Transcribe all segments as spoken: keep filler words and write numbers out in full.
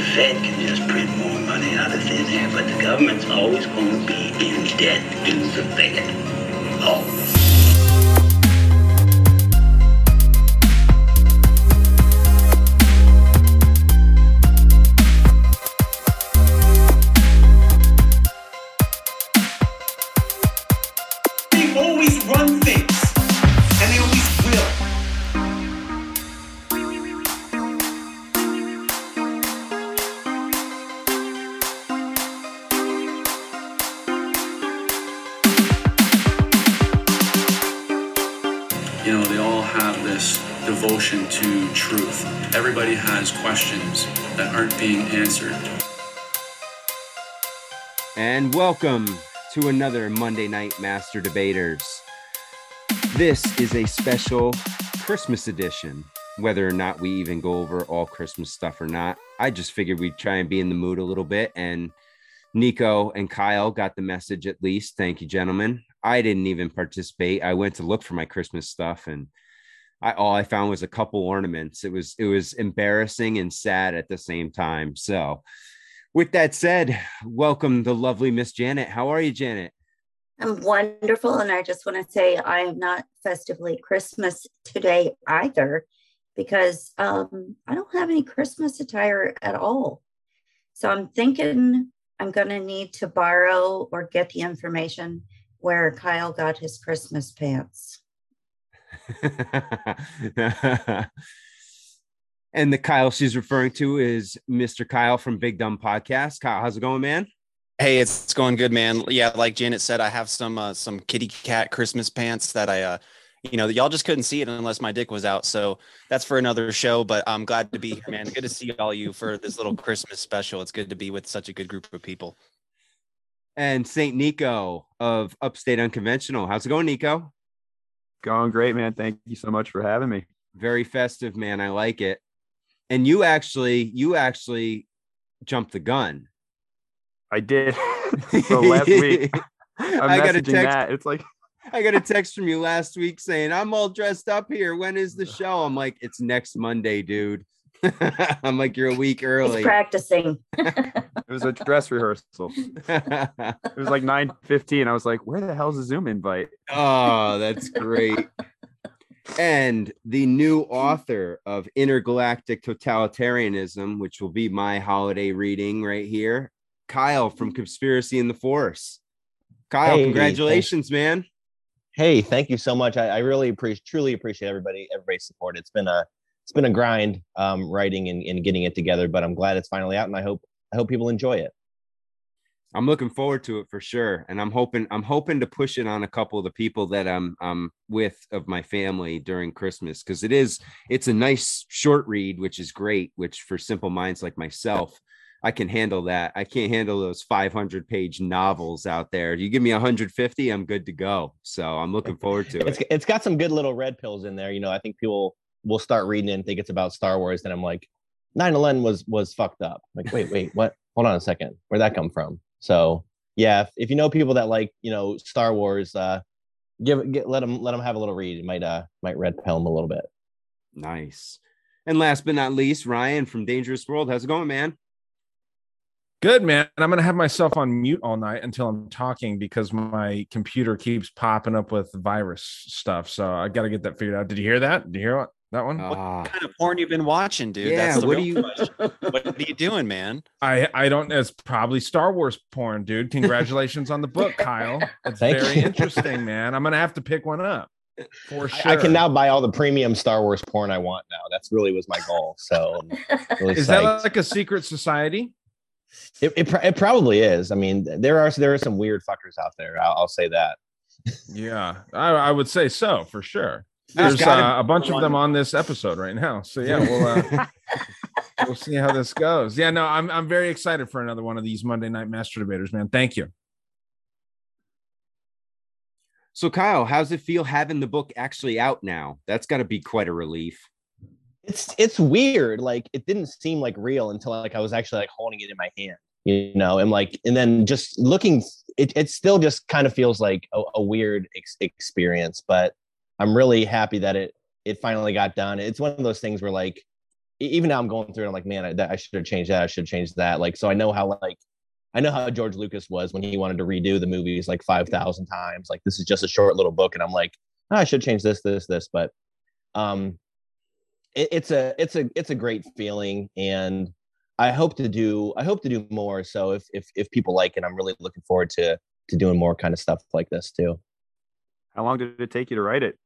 Fed can just print more money out of thin air, but the government's always going to be in debt to the Fed. Always. They always run things, and they always will. You know, they all have this devotion to truth. Everybody has questions that aren't being answered. And welcome to another Monday Night Master Debaters. This is a special Christmas edition. Whether or not we even go over all Christmas stuff or not, I just figured we'd try and be in the mood a little bit. And Nico and Kyle got the message at least. Thank you, gentlemen. I didn't even participate. I went to look for my Christmas stuff, and I all I found was a couple ornaments. It was it was embarrassing and sad at the same time. So with that said, welcome the lovely Miss Janet. How are you, Janet? I'm wonderful, and I just want to say I am not festively Christmas today either, because um, I don't have any Christmas attire at all. So I'm thinking I'm going to need to borrow or get the information where Kyle got his Christmas pants. And the Kyle she's referring to is Mister Kyle from Big Dumb Podcast. Kyle, how's it going, man? Hey, it's going good, man. Yeah, like Janet said, I have some uh, some kitty cat Christmas pants that I, uh, you know, y'all just couldn't see it unless my dick was out. So that's for another show. But I'm glad to be here, man. Good to see all you for this little Christmas special. It's good to be with such a good group of people. And Saint Nico of Upstate Unconventional. How's it going, Nico? Going great, man. Thank you so much for having me. Very festive, man. I like it. And you actually, you actually jumped the gun. I did. So last week, I'm I got a messaging text. that. It's like I got a text from you last week saying, I'm all dressed up here. When is the show? I'm like, it's next Monday, dude. I'm like, you're a week early. He's practicing. it was a dress rehearsal. It was like nine fifteen. I was like, where the hell's the Zoom invite? Oh, that's great. And the new author of Intergalactic Totalitarianism, which will be my holiday reading right here, Kyle from Conspiracy in the Force. Kyle, hey, congratulations, thanks. man. Hey, thank you so much. I, I really appreciate, truly appreciate everybody, everybody's support. It's been a, it's been a grind, um, writing and, and getting it together, but I'm glad it's finally out, and I hope, I hope people enjoy it. I'm looking forward to it for sure, and I'm hoping, I'm hoping to push it on a couple of the people that I'm, I'm with of my family during Christmas, because it is, it's a nice short read, which is great. Which for simple minds like myself, I can handle that. I can't handle those five hundred page novels out there. You give me one hundred fifty, I'm good to go. So I'm looking forward to it's, it. It's got some good little red pills in there. You know, I think people will start reading it and think it's about Star Wars. And I'm like, nine eleven was, was fucked up. Like, wait, wait, what? Hold on a second. Where'd that come from? So yeah, if, if you know people that like, you know, Star Wars, uh, give get, let them, let them have a little read. It might, uh, might red pill them a little bit. Nice. And last but not least, Ryan from Dangerous World. How's it going, man? Good, man. I'm going to have myself on mute all night until I'm talking because my computer keeps popping up with virus stuff. So I got to get that figured out. Did you hear that? Did you hear that one? Uh, What kind of porn you been watching, dude? Yeah, That's the what real do you- question. What are you doing, man? I, I don't, it's probably Star Wars porn, dude. Congratulations on the book, Kyle. It's Thank very you. interesting, man. I'm going to have to pick one up for sure. I, I can now buy all the premium Star Wars porn I want now. That's really was my goal. So I'm really Is psyched. that like a secret society? It, it, it probably is. I mean, there are there are some weird fuckers out there. I'll, I'll say that. Yeah, I, I would say so for sure. There's There's gotta uh, be a bunch of one. them on this episode right now. So yeah, we'll uh, we'll see how this goes. Yeah, no, I'm I'm very excited for another one of these Monday Night Master Debaters, man. Thank you. So Kyle, how's it feel having the book actually out now? That's got to be quite a relief. It's it's weird. Like it didn't seem like real until like I was actually like holding it in my hand, you know, and like and then just looking, it it still just kind of feels like a, a weird ex- experience. But I'm really happy that it it finally got done. It's one of those things where like e- even now I'm going through it. I'm like, man, I, that, I should have changed that. I should have changed that. Like, so I know how like I know how George Lucas was when he wanted to redo the movies like five thousand times. Like, this is just a short little book, and I'm like, oh, I should change this, this, this. But um, it, it's a it's a it's a great feeling, and I hope to do I hope to do more. So if if if people like it, I'm really looking forward to to doing more kind of stuff like this too. How long did it take you to write it?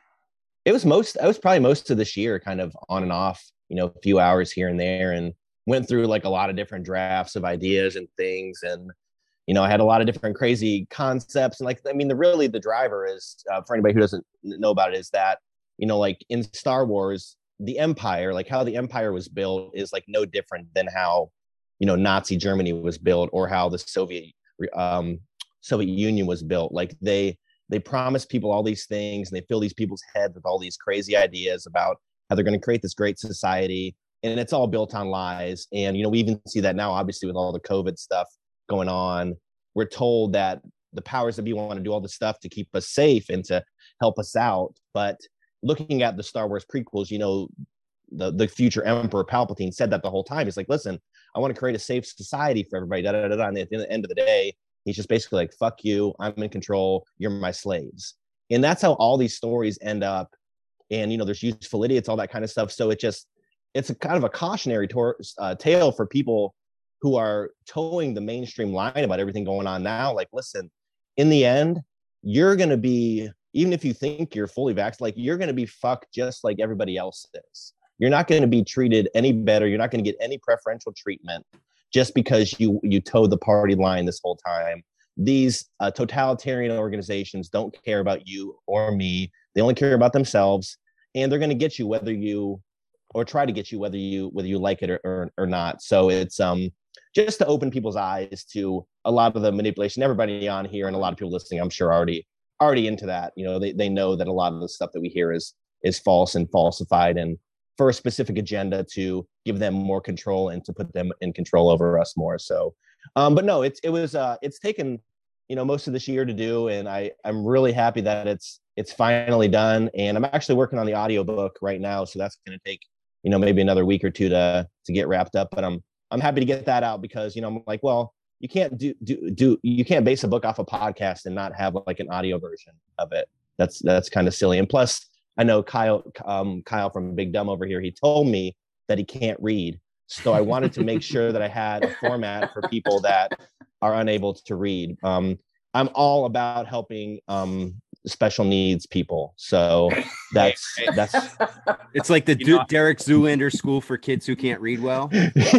It was most I was probably most of this year, kind of on and off, you know, a few hours here and there, and went through like a lot of different drafts of ideas and things. And, you know, I had a lot of different crazy concepts. And like, I mean, the really the driver is uh, for anybody who doesn't know about it is that, you know, like in Star Wars, the Empire, like how the Empire was built is like no different than how, you know, Nazi Germany was built, or how the Soviet um, Soviet Union was built. Like they, they promise people all these things, and they fill these people's heads with all these crazy ideas about how they're going to create this great society. And it's all built on lies. And, you know, we even see that now, obviously, with all the COVID stuff going on. We're told that the powers that be want to do all this stuff to keep us safe and to help us out. But looking at the Star Wars prequels, you know, the, the future Emperor Palpatine said that the whole time. He's like, listen, I want to create a safe society for everybody. Da, da, da, da. And at the end of the day, he's just basically like, fuck you, I'm in control, you're my slaves. And that's how all these stories end up. And, you know, there's useful idiots, all that kind of stuff. So it just, it's a kind of a cautionary tor- uh, tale for people who are towing the mainstream line about everything going on now. Like, listen, in the end, you're going to be, even if you think you're fully vaxxed, like you're going to be fucked just like everybody else is. You're not going to be treated any better. You're not going to get any preferential treatment just because you you toe the party line this whole time. These uh, totalitarian organizations don't care about you or me. They only care about themselves, and they're going to get you whether you, or try to get you whether you whether you like it or, or, or not. So it's um just to open people's eyes to a lot of the manipulation. Everybody on here and a lot of people listening, I'm sure, already already into that. You know, they they know that a lot of the stuff that we hear is is false and falsified, and for a specific agenda to give them more control and to put them in control over us more. So, um, but no, it's it was uh, it's taken, you know, most of this year to do, and I I'm really happy that it's it's finally done. And I'm actually working on the audiobook right now, so that's going to take, you know, maybe another week or two to to get wrapped up. But I'm I'm happy to get that out because, you know, I'm like, well, you can't do do do you can't base a book off a podcast and not have like an audio version of it. That's that's kind of silly. And plus, I know Kyle, um, Kyle from Big Dumb over here, he told me that he can't read. So I wanted to make sure that I had a format for people that are unable to read. Um, I'm all about helping um, special needs people. So that's, that's, it's like the You know, D- Derek Zoolander School for Kids Who Can't Read Well.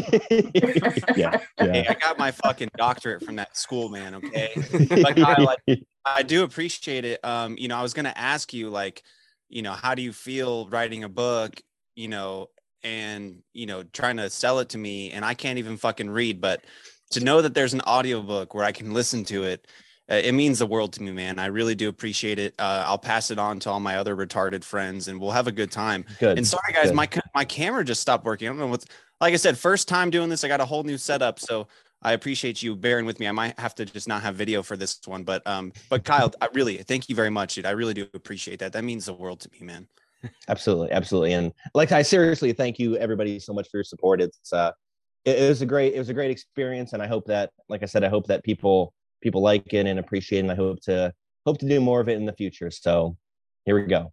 yeah, yeah. Hey, I got my fucking doctorate from that school, man. Okay. But I, like, I do appreciate it. Um, you know, I was going to ask you, like, you know, how do you feel writing a book, you know, and, you know, trying to sell it to me, and I can't even fucking read, but to know that there's an audiobook where I can listen to it, uh, it means the world to me, man. I really do appreciate it. Uh, I'll pass it on to all my other retarded friends, and we'll have a good time. Good. And sorry, guys, Good. my my camera just stopped working. I don't know what's, like I said, first time doing this. I got a whole new setup, so I appreciate you bearing with me. I might have to just not have video for this one, but um, but Kyle, I really thank you very much, dude. I really do appreciate that. That means the world to me, man. Absolutely, absolutely. And like, I seriously thank you, everybody, so much for your support. It's uh, it, it was a great, it was a great experience, and I hope that, like I said, I hope that people people like it and appreciate it, and I hope to hope to do more of it in the future. So here we go.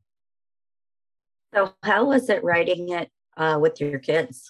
So how was it writing it uh, with your kids?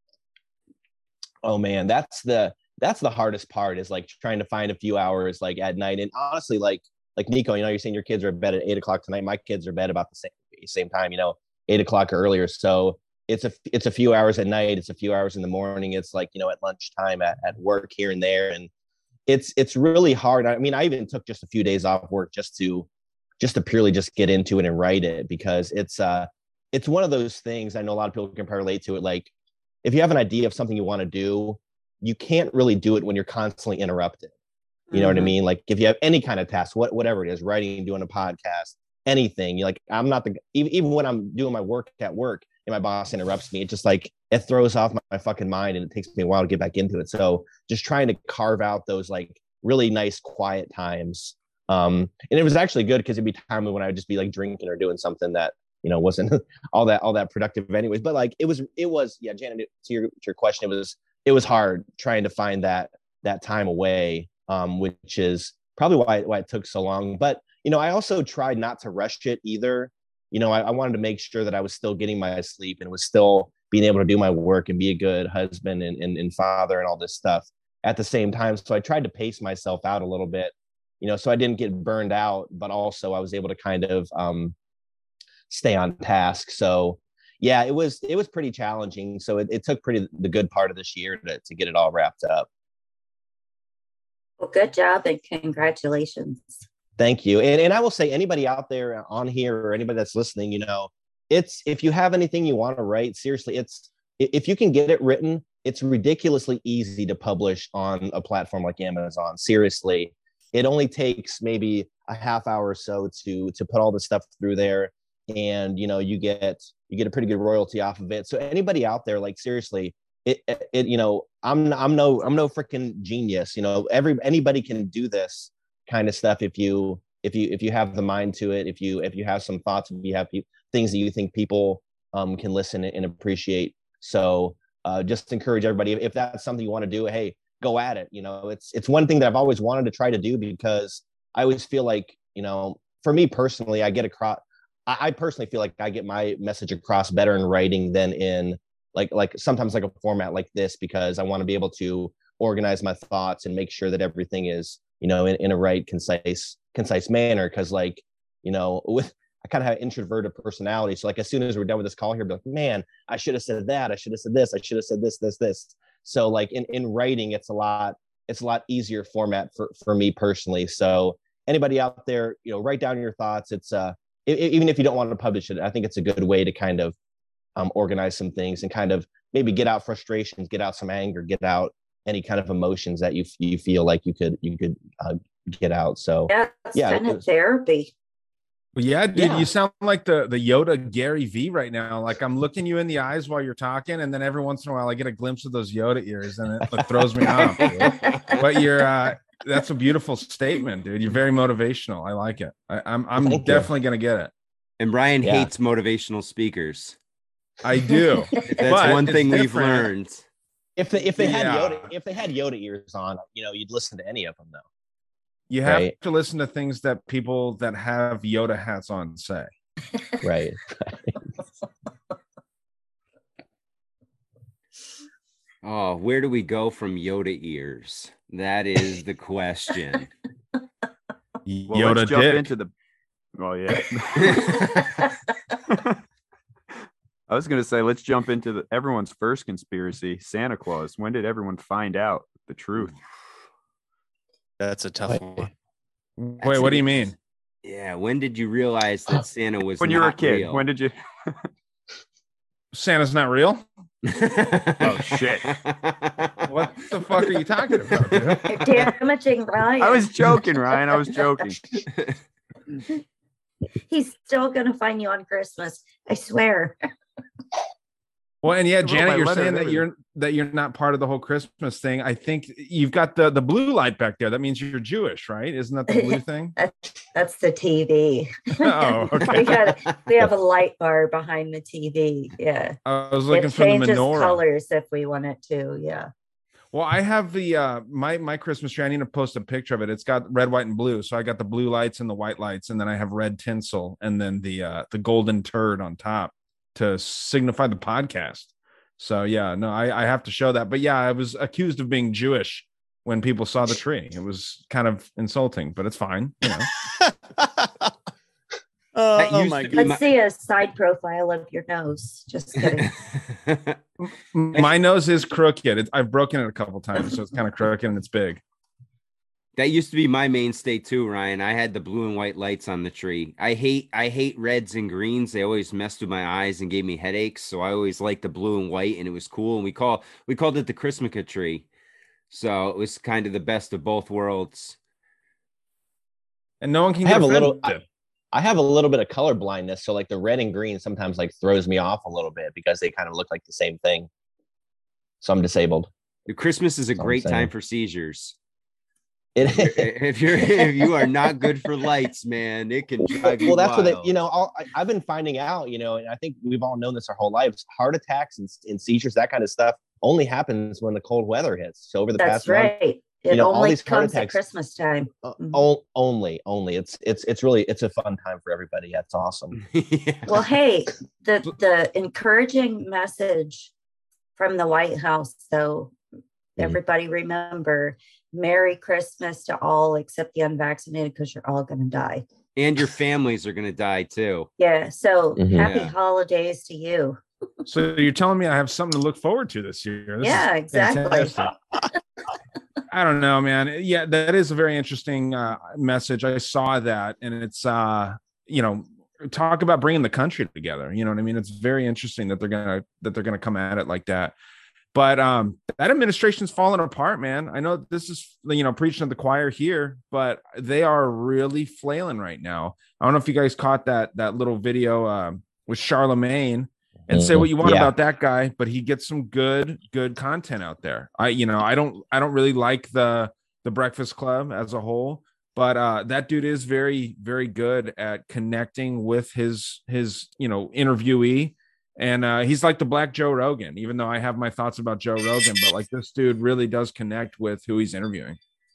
Oh man, that's the that's the hardest part, is like trying to find a few hours like at night. And honestly, like like Nico, you know, you're saying your kids are in bed at eight o'clock tonight. My kids are in bed about the same same time, you know, eight o'clock or earlier. So it's a it's a few hours at night. It's a few hours in the morning. It's like, you know, at lunchtime, at, at work here and there. And it's it's really hard. I mean, I even took just a few days off work just to just to purely just get into it and write it, because it's uh it's one of those things. I know a lot of people can probably relate to it. Like, if you have an idea of something you want to do, you can't really do it when you're constantly interrupted. You know mm-hmm. what I mean? Like, if you have any kind of task, what, whatever it is, writing, doing a podcast, anything, you're like, I'm not the, even, even when I'm doing my work at work and my boss interrupts me, it just like, it throws off my, my fucking mind, and it takes me a while to get back into it. So just trying to carve out those like really nice, quiet times. Um, and it was actually good because it'd be time when I would just be like drinking or doing something that you know, wasn't all that all that productive anyways. But like it was it was yeah, Janet, to your to your question, it was it was hard trying to find that that time away, um, which is probably why why it took so long. But you know, I also tried not to rush it either. You know, I, I wanted to make sure that I was still getting my sleep and was still being able to do my work and be a good husband and, and, and father and all this stuff at the same time. So I tried to pace myself out a little bit, you know, so I didn't get burned out, but also I was able to kind of um, stay on task. So yeah, it was, it was pretty challenging. So it, it took pretty the good part of this year to, to get it all wrapped up. Well, good job and congratulations. Thank you. And, and I will say, anybody out there on here or anybody that's listening, you know, it's, if you have anything you want to write, seriously, it's, if you can get it written, it's ridiculously easy to publish on a platform like Amazon. Seriously, it only takes maybe a half hour or so to, to put all the stuff through there. And, you know, you get, you get a pretty good royalty off of it. So anybody out there, like, seriously, it, it, you know, I'm, I'm no, I'm no freaking genius, you know, every, anybody can do this kind of stuff if you if you if you have the mind to it, if you if you have some thoughts, if you have pe- things that you think people um can listen and appreciate. So uh just encourage everybody, if that's something you want to do, hey, go at it. You know, it's it's one thing that I've always wanted to try to do, because I always feel like, you know, for me personally, I get across I, I personally feel like I get my message across better in writing than in like like sometimes like a format like this, because I want to be able to organize my thoughts and make sure that everything is, you know, in, in a right, concise, concise manner. Cause like, you know, with, I kind of have an introverted personality. So like, as soon as we're done with this call here, I'll be like, man, I should have said that. I should have said this. I should have said this, this, this. So like in, in writing, it's a lot, it's a lot easier format for, for me personally. So anybody out there, you know, write down your thoughts. It's uh, it, even if you don't want to publish it, I think it's a good way to kind of um, organize some things and kind of maybe get out frustrations, get out some anger, get out any kind of emotions that you you feel like you could you could uh, get out. So yeah, it's yeah, kind it of was, therapy. Well, yeah, dude, Yeah. you sound like the the Yoda Gary V right now. Like I'm looking you in the eyes while you're talking, and then every once in a while I get a glimpse of those Yoda ears, and it like, throws me off. Dude. But you're uh, that's a beautiful statement, dude. You're very motivational. I like it. I, I'm I'm Thank you. definitely gonna get it. And Brian Yeah. hates motivational speakers. I do. That's But one it's thing we've different. learned. if they if they had Yeah. Yoda if they had Yoda ears on, you know, you'd listen to any of them though. You have Right. to listen to things that people that have Yoda hats on say. Right. Oh, where do we go from Yoda ears? That is the question. Well, Yoda let's jump dick. into the. Well, yeah. I was going to say, let's jump into the, everyone's first conspiracy, Santa Claus. When did everyone find out the truth? That's a tough one. Wait, what do you mean? Yeah, when did you realize that Santa was When you were a not kid. real? When did you? Santa's not real? Oh, shit. What the fuck are you talking about, dude? You're damaging Ryan. I was joking, Ryan. I was joking. He's still gonna find you on Christmas. I swear. Well, and yeah, Well, Janet, my you're letter saying and that everything. you're that you're not part of the whole Christmas thing. I think you've got the the blue light back there. That means you're Jewish, right? Isn't that the blue thing? That's, that's the T V. Oh, okay. we got we have a light bar behind the T V. Yeah. I was looking It for the changes menorah. colors if we want it to. Yeah. Well, I have the uh my my Christmas tree. I need to post a picture of it. It's got red, white, and blue. So I got the blue lights and the white lights, and then I have red tinsel, and then the uh the golden turd on top to signify the podcast. So yeah, no, I, I have to show that. But yeah, I was accused of being Jewish when people saw the tree. It was kind of insulting, but it's fine. You know. Oh, That used my to be god. Let's see a side profile of your nose. Just kidding. My nose is crooked. It's, I've broken it a couple times, so it's kind of crooked and it's big. That used to be my mainstay too, Ryan. I had the blue and white lights on the tree. I hate I hate reds and greens. They always messed with my eyes and gave me headaches. So I always liked the blue and white, and it was cool. And we call we called it the Christmas tree. So it was kind of the best of both worlds. And no one can I get have a little offended. I, I have a little bit of color blindness, so like the red and green sometimes like throws me off a little bit because they kind of look like the same thing. So I'm disabled. Christmas is a That's all I'm great saying. time for seizures. It, if you're if you are not good for lights, man, it can drive you well, that's wild. what they, you know. I'll, I, I've been finding out, you know, and I think we've all known this our whole lives. Heart attacks and, and seizures, that kind of stuff, only happens when the cold weather hits. So over the That's past month, right. It you know, all only these heart comes at attacks- Christmas time. uh, Mhm. o- only, only. It's it's it's really it's a fun time for everybody. That's awesome. Yeah. Well, hey, the the encouraging message from the White House, though, everybody remember, Merry Christmas to all except the unvaccinated, because you're all going to die. And your families are gonna die too. Yeah. So Mhm. happy Yeah. holidays to you. So you're telling me I have something to look forward to this year? This Yeah, is exactly. fantastic. I don't know, man. Yeah, that is a very interesting uh, message. I saw that, and it's uh, you know, talk about bringing the country together. You know what I mean? It's very interesting that they're gonna that they're gonna come at it like that. But um, that administration's falling apart, man. I know this is, you know, preaching to the choir here, but they are really flailing right now. I don't know if you guys caught that that little video uh, with Charlemagne. And say what you want Yeah. about that guy, but he gets some good, good content out there. I, you know, I don't, I don't really like the the Breakfast Club as a whole, but uh, that dude is very, very good at connecting with his his, you know, interviewee, and uh, he's like the Black Joe Rogan. Even though I have my thoughts about Joe Rogan, but like this dude really does connect with who he's interviewing.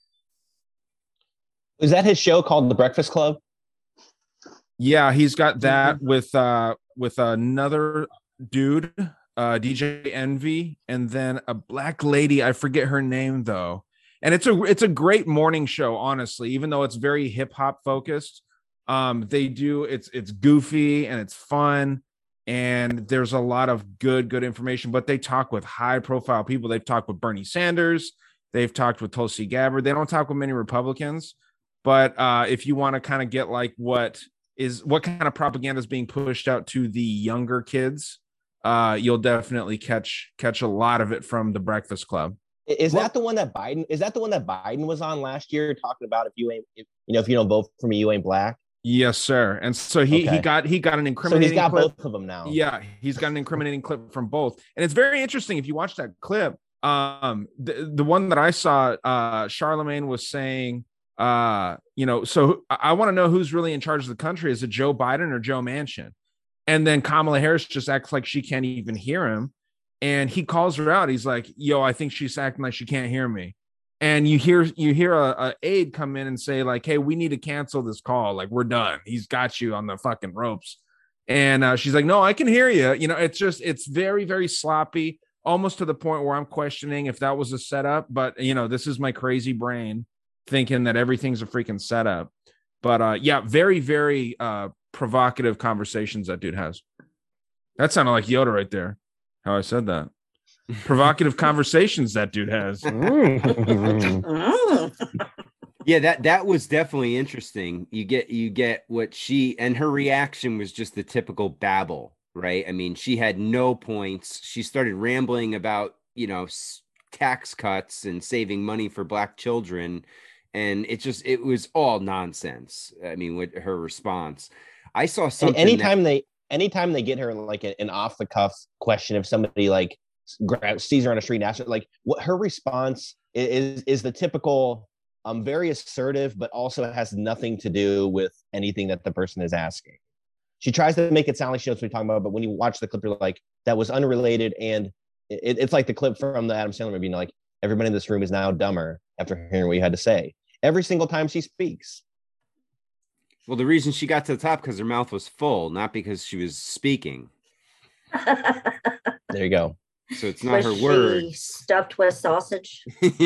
Is that his show called The Breakfast Club? Yeah, he's got that with uh with another dude, uh D J Envy, and then a black lady. I forget her name though. And it's a it's a great morning show, honestly, even though it's very hip hop focused. Um, they do it's it's goofy and it's fun, and there's a lot of good, good information, but they talk with high profile people. They've talked with Bernie Sanders, they've talked with Tulsi Gabbard. They don't talk with many Republicans, but uh, if you want to kind of get like what is what kind of propaganda is being pushed out to the younger kids, uh, you'll definitely catch catch a lot of it from the Breakfast Club. Is that the one that Biden? Is that the one that Biden was on last year, talking about if you ain't, if, you know, if you don't vote for me, you ain't black? Yes, sir. And so he he Okay. got he got an So incriminating. he's got clip. both of them now. Yeah, he's got an incriminating clip from both, and it's very interesting if you watch that clip. Um, the the one that I saw, uh, Charlemagne was saying, uh, you know, so I, I want to know who's really in charge of the country. Is it Joe Biden or Joe Manchin? And then Kamala Harris just acts like she can't even hear him. And he calls her out. He's like, yo, I think she's acting like she can't hear me. And you hear you hear a, a aide come in and say, like, hey, we need to cancel this call. Like, we're done. He's got you on the fucking ropes. And uh, she's like, no, I can hear you. You know, it's just it's very, very sloppy, almost to the point where I'm questioning if that was a setup. But, you know, this is my crazy brain thinking that everything's a freaking setup. But uh, yeah, very, very uh, provocative conversations that dude has. That sounded like Yoda right there. How I said that. Provocative conversations that dude has. Yeah, that that was definitely interesting. You get you get what she and her reaction was just the typical babble, right? I mean, she had no points. She started rambling about, you know, s- tax cuts and saving money for black children, and it just it was all nonsense. I mean, with her response, I saw something. Anytime that, they anytime they get her in like an off the cuff question, if somebody like grabs sees her on a street and asks her, like what her response is is the typical um very assertive, but also has nothing to do with anything that the person is asking. She tries to make it sound like she knows what we're talking about, but when you watch the clip, you're like, that was unrelated. And it, it's like the clip from the Adam Sandler movie, you know, like everybody in this room is now dumber after hearing what you had to say. Every single time she speaks. well, the reason she got to the top because her mouth was full, not because she was speaking. There you go. So it's not Was her she words. stuffed with sausage?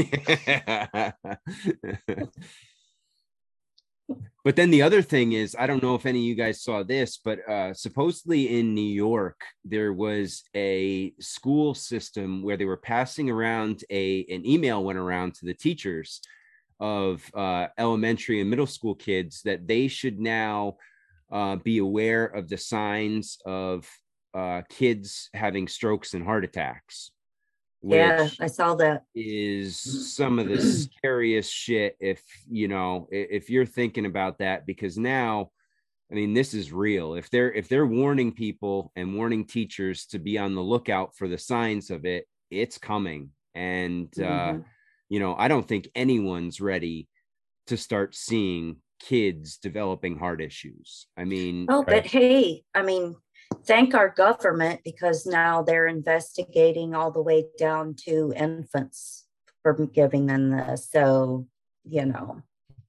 But then the other thing is, I don't know if any of you guys saw this, but uh, supposedly in New York, there was a school system where they were passing around a an email went around to the teachers of uh, elementary and middle school kids that they should now uh, be aware of the signs of uh, kids having strokes and heart attacks. Yeah, which I saw that. is some of the scariest shit if you know i- if you're thinking about that, because now I mean this is real. If they're if they're warning people and warning teachers to be on the lookout for the signs of it, it's coming. And uh Mhm. you know, I don't think anyone's ready to start seeing kids developing heart issues. I mean, Oh, but hey, I mean, thank our government, because now they're investigating all the way down to infants for giving them this. So, you know,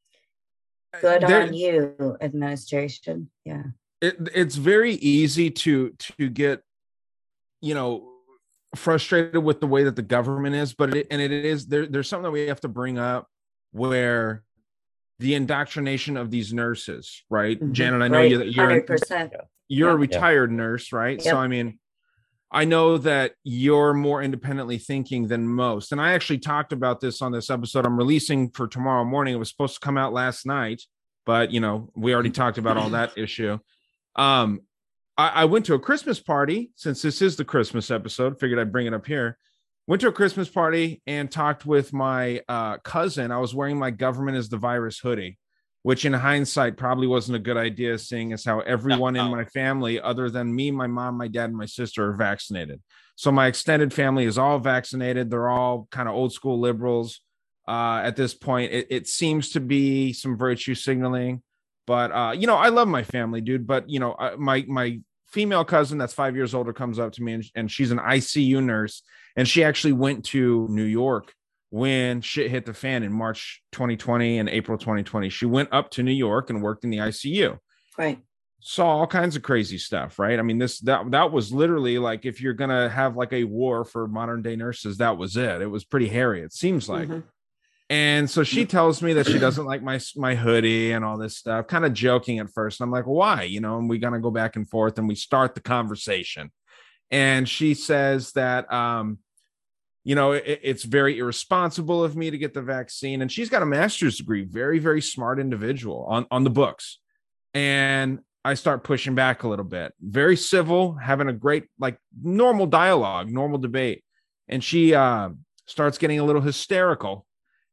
good There- on you, administration. Yeah. it, it's very easy to to get, you know, frustrated with the way that the government is, but it, and it is there, there's something that we have to bring up where the indoctrination of these nurses, right? Mhm. Janet, I know Right. you that you're one hundred percent. you're a Yeah. retired nurse, right? So Yep. I mean, I know that you're more independently thinking than most. And I actually talked about this on this episode I'm releasing for tomorrow morning. It was supposed to come out last night, but you know, we already talked about all that issue. Um, I, I went to a Christmas party, since this is the Christmas episode, figured I'd bring it up here. Went to a Christmas party and talked with my uh, cousin. I was wearing my government is the virus hoodie, which in hindsight probably wasn't a good idea, seeing as how everyone in my family, other than me, my mom, my dad, and my sister, are vaccinated. So my extended family is all vaccinated. They're all kind of old school liberals. Uh, at this point, it, it seems to be some virtue signaling. But, uh, you know, I love my family, dude. But, you know, I, my my female cousin that's five years older comes up to me, and, and she's an I C U nurse. And she actually went to New York when shit hit the fan in March twenty twenty and April twenty twenty. She went up to New York and worked in the I C U. Right. Saw all kinds of crazy stuff, right? I mean, this that that was literally like, if you're gonna have like a war for modern day nurses, that was it. It was pretty hairy, it seems like. Mhm. And so she tells me that she doesn't like my my hoodie and all this stuff, kind of joking at first. And I'm like, why? You know, and we gonna go back and forth, and we start the conversation. And she says that um, you know, it, it's very irresponsible of me to get the vaccine. And she's got a master's degree, very, very smart individual on, on the books. And I start pushing back a little bit, very civil, having a great, like normal dialogue, normal debate. And she uh, starts getting a little hysterical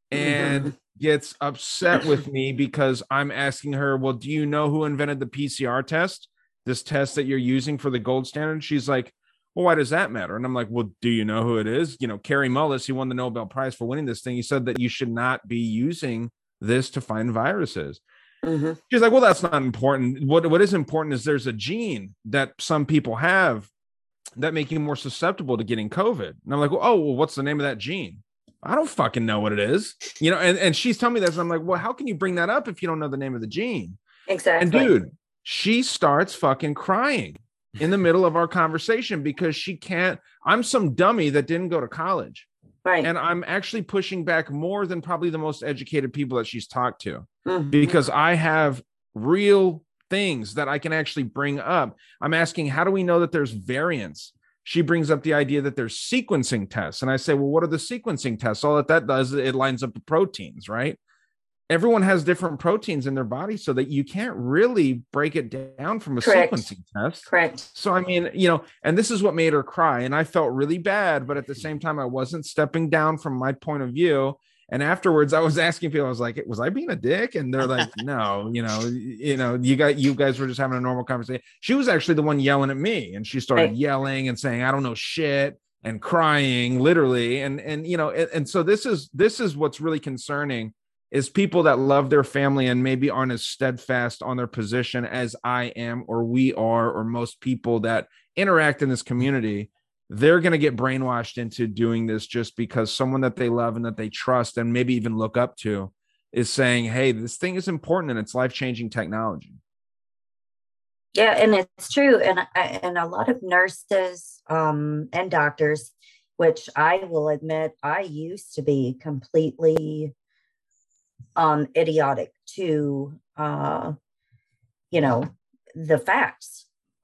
and Mm-hmm. gets upset with me because I'm asking her, well, do you know who invented the P C R test? This test that you're using for the gold standard? She's like, well, why does that matter? And I'm like, well, do you know who it is? You know, Kerry Mullis, he won the Nobel Prize for winning this thing. He said that you should not be using this to find viruses. Mm-hmm. She's like, well, that's not important. What, what is important is there's a gene that some people have that make you more susceptible to getting COVID. And I'm like, well, oh, well, what's the name of that gene? I don't fucking know what it is. You know, and, and she's telling me this. And I'm like, well, how can you bring that up if you don't know the name of the gene? Exactly. And dude, she starts fucking crying in the middle of our conversation because she can't. I'm some dummy that didn't go to college. Right. And I'm actually pushing back more than probably the most educated people that she's talked to, Mhm. because I have real things that I can actually bring up. I'm asking, how do we know that there's variants? She brings up the idea that there's sequencing tests. And I say, well, what are the sequencing tests? All that that does, it lines up the proteins, right? Everyone has different proteins in their body, so that you can't really break it down from a Correct. sequencing test. Correct. So, I mean, you know, and this is what made her cry. And I felt really bad, but at the same time, I wasn't stepping down from my point of view. And afterwards, I was asking people, I was like, was I being a dick? And they're like, no, you know, you know, you got, you guys were just having a normal conversation. She was actually the one yelling at me, and she started Right. yelling and saying, I don't know shit, and crying literally. And, and, you know, and, and so this is, this is what's really concerning, is people that love their family and maybe aren't as steadfast on their position as I am, or we are, or most people that interact in this community. They're going to get brainwashed into doing this just because someone that they love and that they trust and maybe even look up to is saying, hey, this thing is important and it's life-changing technology. Yeah, and it's true. And I- and a lot of nurses um, and doctors, which I will admit, I used to be completely um, idiotic to, uh, you know, the facts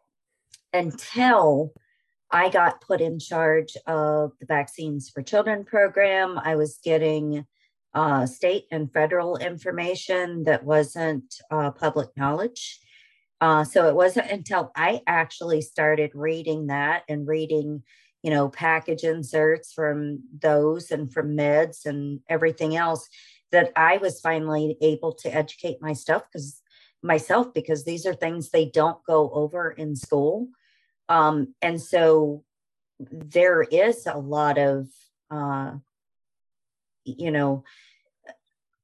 until I got put in charge of the Vaccines for Children program. I was getting uh, state and federal information that wasn't uh, public knowledge. Uh, so it wasn't until I actually started reading that and reading, you know, package inserts from those and from meds and everything else that I was finally able to educate my stuff because myself, because these are things they don't go over in school. Um, and so there is a lot of, uh, you know,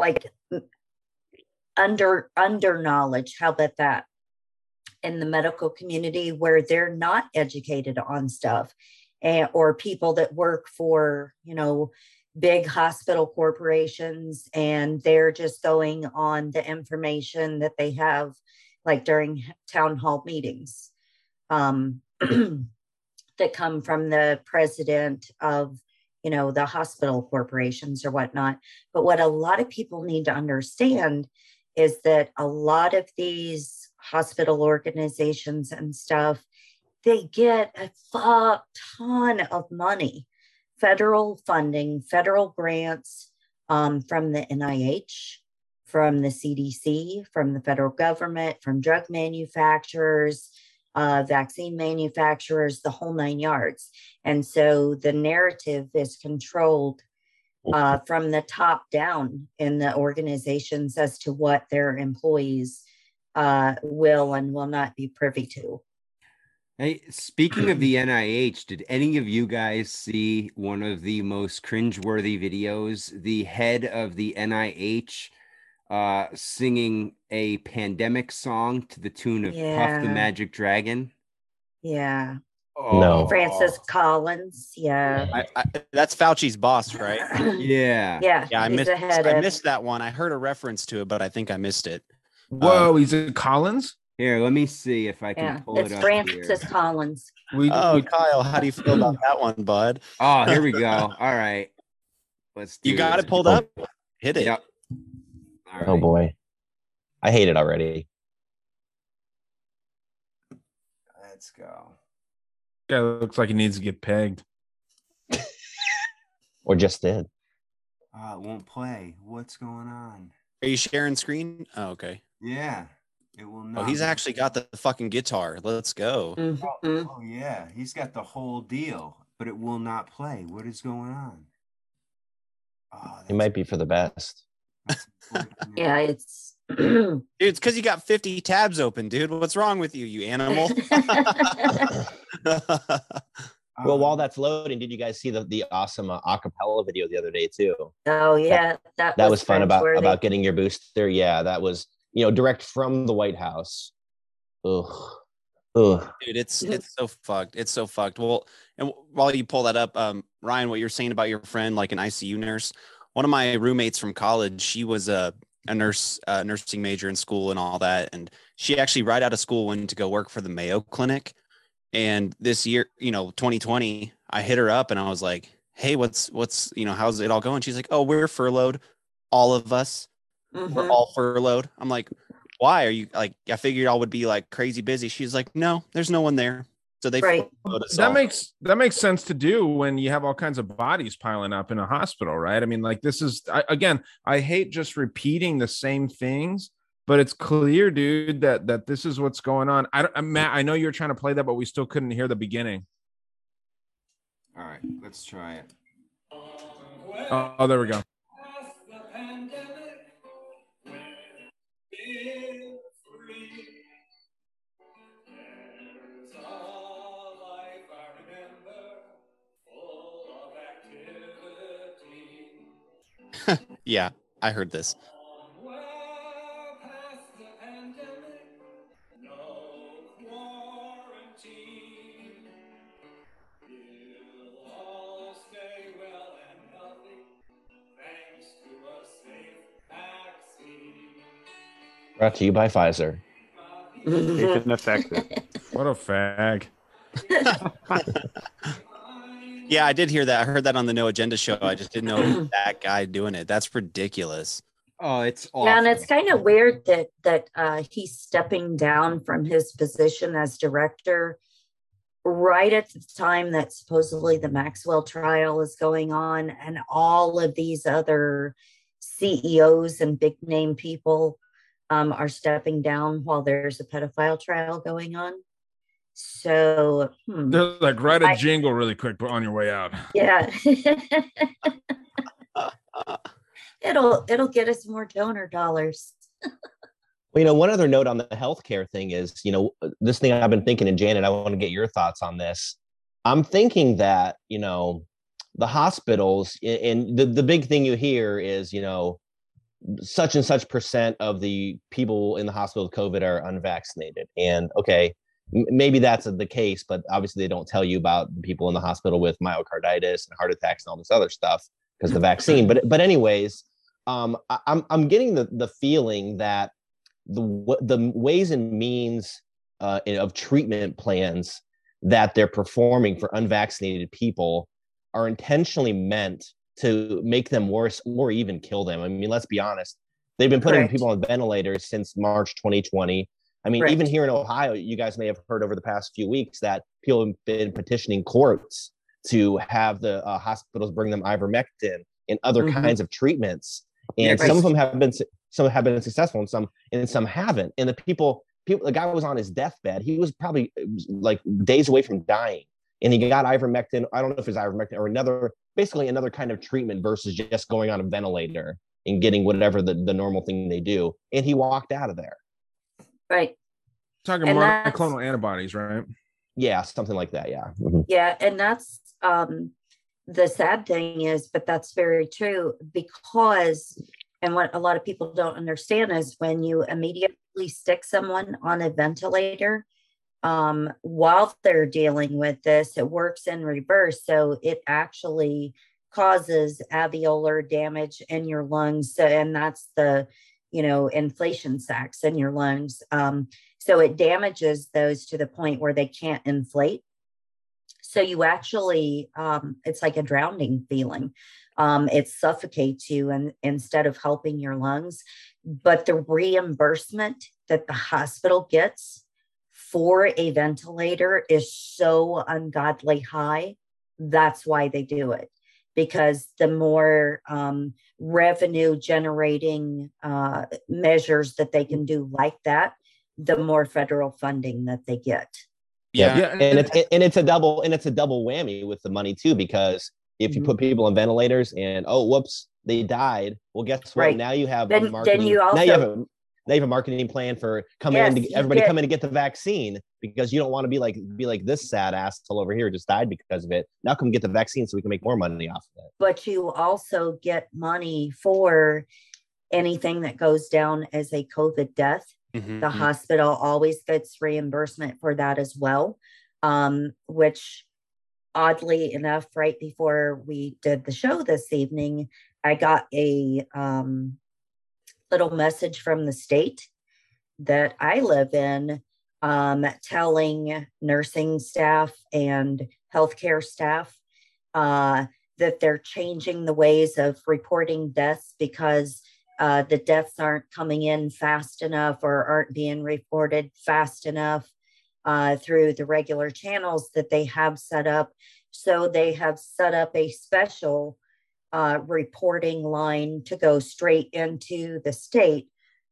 like under under knowledge, how about that, in the medical community, where they're not educated on stuff, and or people that work for, you know, big hospital corporations, and they're just going on the information that they have, like during town hall meetings, um, that come from the president of, you know, the hospital corporations or whatnot. But what a lot of people need to understand is that a lot of these hospital organizations and stuff, they get a fuck ton of money, federal funding, federal grants, um, from the N I H, from the C D C, from the federal government, from drug manufacturers, uh, vaccine manufacturers, the whole nine yards. And so the narrative is controlled uh, from the top down in the organizations as to what their employees uh, will and will not be privy to. Hey, speaking of the N I H, did any of you guys see one of the most cringeworthy videos? The head of the N I H uh, singing a pandemic song to the tune of Yeah. Puff the Magic Dragon. Yeah. Oh, No. Francis Collins. Yeah. I, I, that's Fauci's boss, right? Yeah. Yeah. Yeah, I he's missed. the head I of- missed that one. I heard a reference to it, but I think I missed it. Whoa, he's a Collins? Here, let me see if I can Yeah. pull It's it up Francis here. Collins. We, Oh, we Kyle, how do you feel about that one, bud? Oh, here we go. All right. Let's do You got this. it pulled up? Hit it. Yep. All Oh right. boy, I hate it already. Let's go. guy looks like he needs to get pegged. Or just did. Uh, it won't play. What's going on? Are you sharing screen? Oh, okay. Yeah. It will not. Oh, he's actually got the fucking guitar. Let's go. Mhm. Oh, yeah. He's got the whole deal, but it will not play. What is going on? Oh, It might be for the best. that's unfortunate. Yeah, it's Dude, it's because you got fifty tabs open, dude. What's wrong with you, you animal? Well, Um, while that's loading, did you guys see the the awesome uh, acapella video the other day too? oh yeah, that, That was fun about cringeworthy. about getting your booster. Yeah, that was, you know, direct from the White House. Ugh, ugh. Dude, it's it's so fucked. It's so fucked. Well, and w- while you pull that up, um, Ryan, what you're saying about your friend, like an I C U nurse, one of my roommates from college, she was a a nurse, uh, nursing major in school and all that, and she actually right out of school went to go work for the Mayo Clinic. And this year, you know, twenty twenty, I hit her up and I was like, "Hey, what's what's you know, how's it all going?" She's like, "Oh, we're furloughed, all of us. We're Mhm. all furloughed." I'm like, "Why are you like?" I figured y'all would be like crazy busy. She's like, "No, there's no one there." So they Right. furloughed us That all. makes that makes sense to do when you have all kinds of bodies piling up in a hospital, right? I mean, like this is I, again, I hate just repeating the same things, but it's clear, dude, that that this is what's going on. I don't, uh, Matt, I know you're trying to play that, but we still couldn't hear the beginning. All right, let's try it. Oh, oh, there we go. Past the pandemic, we're free. There's a life I remember, full of activity. Yeah, I heard this. Somewhere past the pandemic, no quarantine. We'll all stay well and healthy, thanks to a safe vaccine. Brought to you by Pfizer. Safe and effective. What a fag. Yeah, I did hear that. I heard that on the No Agenda show. I just didn't know it was that guy doing it. That's ridiculous. Oh, it's awful. Yeah, and it's kind of weird that that uh, he's stepping down from his position as director right at the time that supposedly the Maxwell trial is going on, and all of these other C E Os and big name people um, are stepping down while there's a pedophile trial going on. So, hmm, They're like, write a I- jingle really quick, but on your way out. yeah. it'll it'll get us more donor dollars. Well, you know, one other note on the healthcare thing is, you know, this thing I've been thinking, and Janet, I want to get your thoughts on this. I'm thinking that, you know, the hospitals, and the, the big thing you hear is, you know, such and such percent of the people in the hospital with COVID are unvaccinated. And okay, m- maybe that's the case, but obviously they don't tell you about the people in the hospital with myocarditis and heart attacks and all this other stuff because of the vaccine. But but anyways, um, I, I'm I'm getting the the feeling that the the ways and means uh, of treatment plans that they're performing for unvaccinated people are intentionally meant to make them worse or even kill them. I mean, let's be honest. They've been putting Correct. people on ventilators since March twenty twenty. I mean, Correct. even here in Ohio, you guys may have heard over the past few weeks that people have been petitioning courts to have the uh, hospitals bring them ivermectin and other Mhm. kinds of treatments. And Yeah, some of right. them have been su- some have been successful and some and some haven't. And the people people the guy was on his deathbed. He was probably it was like days away from dying. And he got ivermectin. I don't know if it's ivermectin or another, basically another kind of treatment versus just going on a ventilator and getting whatever the, the normal thing they do. And he walked out of there. Right. Talking And that's- monoclonal antibodies, right? Yeah, something like that. Yeah. Mhm. Yeah, and that's um the sad thing is, but that's very true because, and what a lot of people don't understand is when you immediately stick someone on a ventilator, um, while they're dealing with this, it works in reverse. So it actually causes alveolar damage in your lungs. So, and that's the, you know, inflation sacs in your lungs. Um, so it damages those to the point where they can't inflate. So you actually, um, it's like a drowning feeling. Um, it suffocates you and instead of helping your lungs. But the reimbursement that the hospital gets for a ventilator is so ungodly high. That's why they do it, because the more um, revenue generating uh, measures that they can do like that, the more federal funding that they get. Yeah. Yeah, And it's and it's a double and it's a double whammy with the money too, because if you Mhm. put people on ventilators and oh whoops, they died. Well, guess what? Right. Now you have Then- a then marketing you now you have also- a now you have a marketing plan for coming in Yes, to you everybody get- coming to get the vaccine because you don't want to be like be like this sad asshole over here just died because of it. Now come get the vaccine so we can make more money off of it. But you also get money for anything that goes down as a COVID death. Mhm. The hospital always gets reimbursement for that as well, um, which oddly enough, right before we did the show this evening, I got a um, little message from the state that I live in, um, telling nursing staff and healthcare staff uh, that they're changing the ways of reporting deaths because uh, the deaths aren't coming in fast enough or aren't being reported fast enough uh, through the regular channels that they have set up. So they have set up a special uh, reporting line to go straight into the state,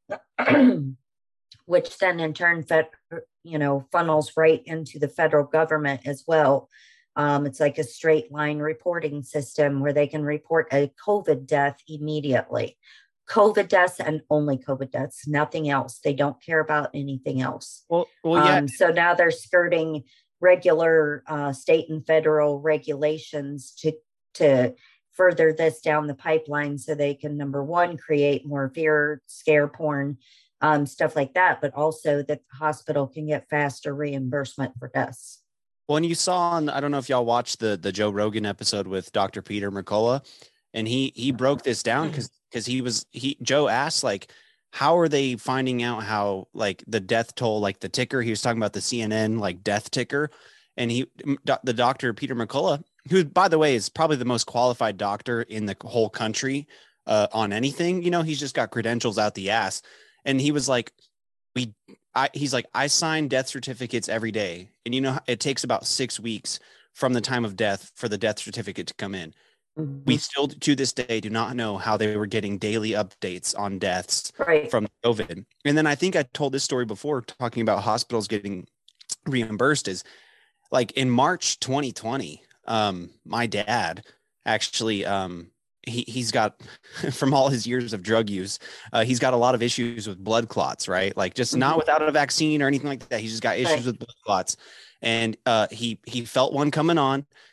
which then in turn, fed, you know, funnels right into the federal government as well. Um, it's like a straight line reporting system where they can report a COVID death immediately. COVID deaths and only COVID deaths, nothing else. They don't care about anything else. Well, well, yeah. Um, so now they're skirting regular uh, state and federal regulations to to further this down the pipeline so they can, number one, create more fear, scare porn, um, stuff like that, but also that the hospital can get faster reimbursement for deaths. Well, and you saw on, I don't know if y'all watched the the Joe Rogan episode with Doctor Peter McCullough, and he he broke this down because because he was he Joe asked like, how are they finding out how like the death toll, like the ticker? He was talking about the C N N like death ticker, and he the doctor Peter McCullough, who by the way is probably the most qualified doctor in the whole country uh, on anything. You know, he's just got credentials out the ass, and he was like, we. I, he's like, I sign death certificates every day. And, you know, it takes about six weeks from the time of death for the death certificate to come in. Mhm. We still, to this day, do not know how they were getting daily updates on deaths Right. from COVID. And then I think I told this story before talking about hospitals getting reimbursed is like in March twenty twenty, um, my dad actually, um, he, he's got from all his years of drug use, uh, he's got a lot of issues with blood clots, right? Like just not without a vaccine or anything like that. He's just got issues Right. with blood clots. And uh, he, he felt one coming on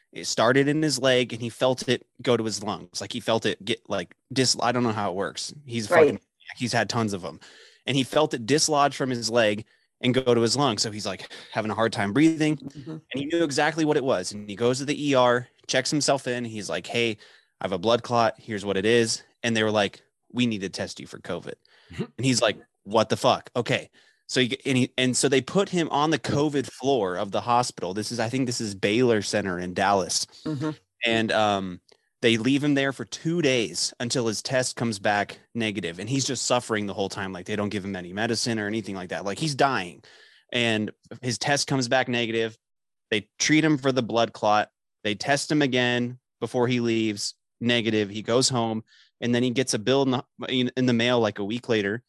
It started in his leg and he felt it go to his lungs. Like he felt it get like dis. I don't know how it works. He's Right. fucking, he's had tons of them, and he felt it dislodge from his leg and go to his lungs. So he's like having a hard time breathing, Mhm. and he knew exactly what it was. And he goes to the E R, checks himself in. He's like, "Hey, I have a blood clot. Here's what it is." And they were like, "We need to test you for COVID." And he's like, "What the fuck?" Okay. So he, and he, and so they put him on the COVID floor of the hospital. This is, I think this is Baylor Center in Dallas. Mhm. And um, they leave him there for two days until his test comes back negative. And he's just suffering the whole time. Like they don't give him any medicine or anything like that. Like he's dying. And his test comes back negative. They treat him for the blood clot. They test him again before he leaves, negative. He goes home, and then he gets a bill in the, in the mail like a week later.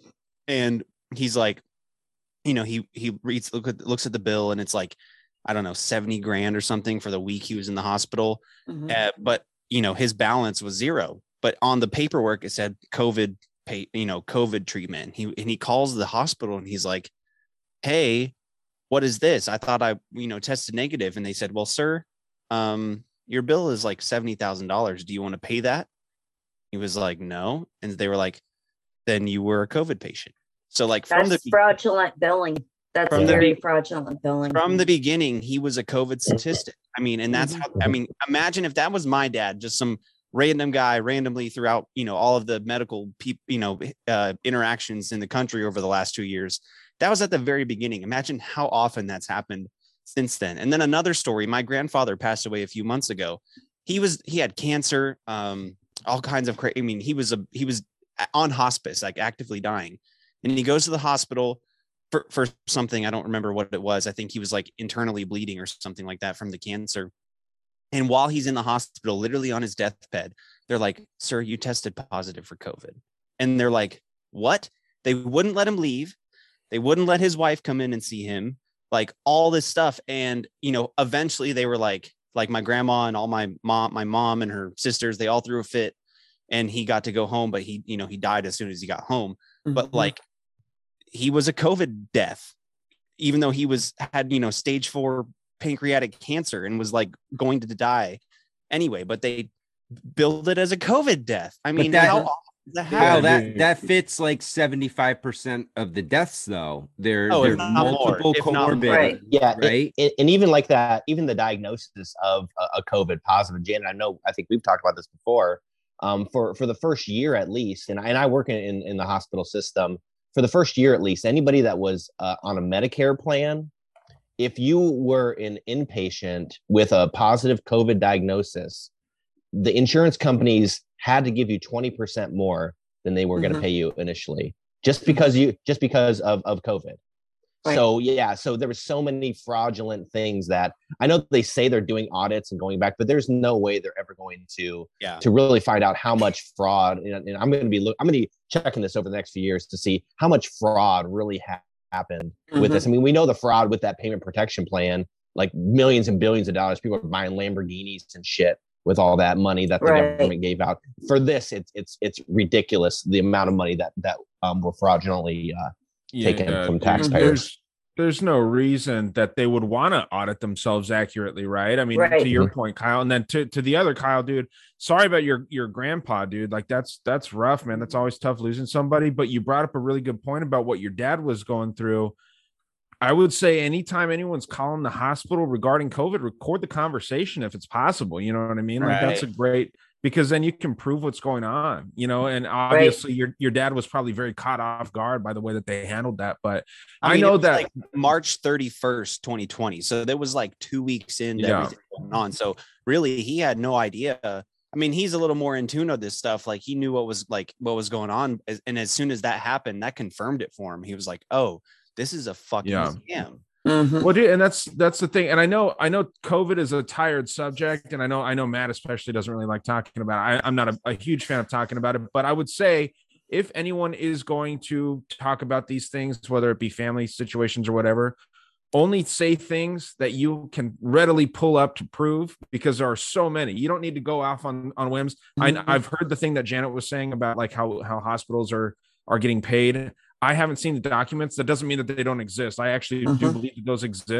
And he's like, you know, he he reads look at, looks at the bill, and it's like, I don't know, seventy grand or something for the week he was in the hospital. Mhm. Uh, but you know, his balance was zero. But on the paperwork it said COVID pay, you know, COVID treatment. He and he calls the hospital and he's like, "Hey, what is this? I thought I, you know, tested negative." And they said, "Well, sir, um, your bill is like seventy thousand dollars. Do you want to pay that?" He was like, "No." And they were like, "Then you were a COVID patient." So like from That's the fraudulent billing. That's From the very be- fraudulent billing. from the beginning, he was a COVID statistic. I mean, and that's how, I mean, imagine if that was my dad, just some random guy randomly throughout, you know, all of the medical people, you know, uh, interactions in the country over the last two years. That was at the very beginning. Imagine how often that's happened since then. And then another story, my grandfather passed away a few months ago. He was, he had cancer, um, all kinds of crazy. I mean, he was a, he was on hospice, like actively dying. And he goes to the hospital for, for something. I don't remember what it was. I think he was like internally bleeding or something like that from the cancer. And while he's in the hospital, literally on his deathbed, they're like, "Sir, you tested positive for COVID." And they're like, "What?" They wouldn't let him leave. They wouldn't let his wife come in and see him, like all this stuff. And, you know, eventually they were like, like my grandma and all my mom, my mom and her sisters, they all threw a fit, and he got to go home, but he, you know, he died as soon as he got home. But Mhm. like, he was a COVID death, even though he was had, you know, stage four pancreatic cancer and was like going to die anyway, but they billed it as a COVID death. I mean, that- how often does that Kyle, happen? that that fits like seventy-five percent of the deaths, though. There, Oh, there's if not more, multiple if not comorbid, more. Right. Yeah, it- right? it- and even like that, even the diagnosis of a, a COVID positive, Janet, I know, I think we've talked about this before. Um, for for the first year at least, and I, and I work in, in in the hospital system. For the first year at least, anybody that was uh, on a Medicare plan, if you were an inpatient with a positive COVID diagnosis, the insurance companies had to give you twenty percent more than they were going to Mhm. pay you initially, just because you just because of of COVID. Right. So yeah, so there were so many fraudulent things that I know they say they're doing audits and going back, but there's no way they're ever going to Yeah. to really find out how much fraud. And, and I'm going to be look, I'm going to be checking this over the next few years to see how much fraud really ha- happened with this. I mean, we know the fraud with that payment protection plan, like millions and billions of dollars. People are buying Lamborghinis and shit with all that money that the Right. government gave out. For this, it's it's it's ridiculous the amount of money that that um, were fraudulently uh, taken from dude, taxpayers. There's, there's no reason that they would want to audit themselves accurately, right? I mean, Right. to your point, Kyle, and then to, to the other Kyle, dude, sorry about your your grandpa, dude. Like that's that's rough, man. That's always tough losing somebody. But you brought up a really good point about what your dad was going through. I would say anytime anyone's calling the hospital regarding COVID, record the conversation if it's possible. You know what I mean? Like that's a great, because then you can prove what's going on, you know, and obviously your, your dad was probably very caught off guard by the way that they handled that. But I, I mean, know it was that like March thirty-first, twenty twenty. So that was like two weeks into Yeah. everything going on. So really he had no idea. I mean, he's a little more in tune of this stuff. Like he knew what was like, what was going on. And as soon as that happened, that confirmed it for him. He was like, "Oh, this is a fucking Yeah. scam." Mhm. Well, dude, and that's that's the thing. And I know I know COVID is a tired subject, and I know I know Matt especially doesn't really like talking about it. I, I'm not a, a huge fan of talking about it, but I would say if anyone is going to talk about these things, whether it be family situations or whatever, only say things that you can readily pull up to prove, because there are so many. You don't need to go off on on whims. Mhm. I, I've heard the thing that Janet was saying about like how how hospitals are are getting paid. I haven't seen the documents. That doesn't mean that they don't exist. I actually do Mhm. believe that those exist.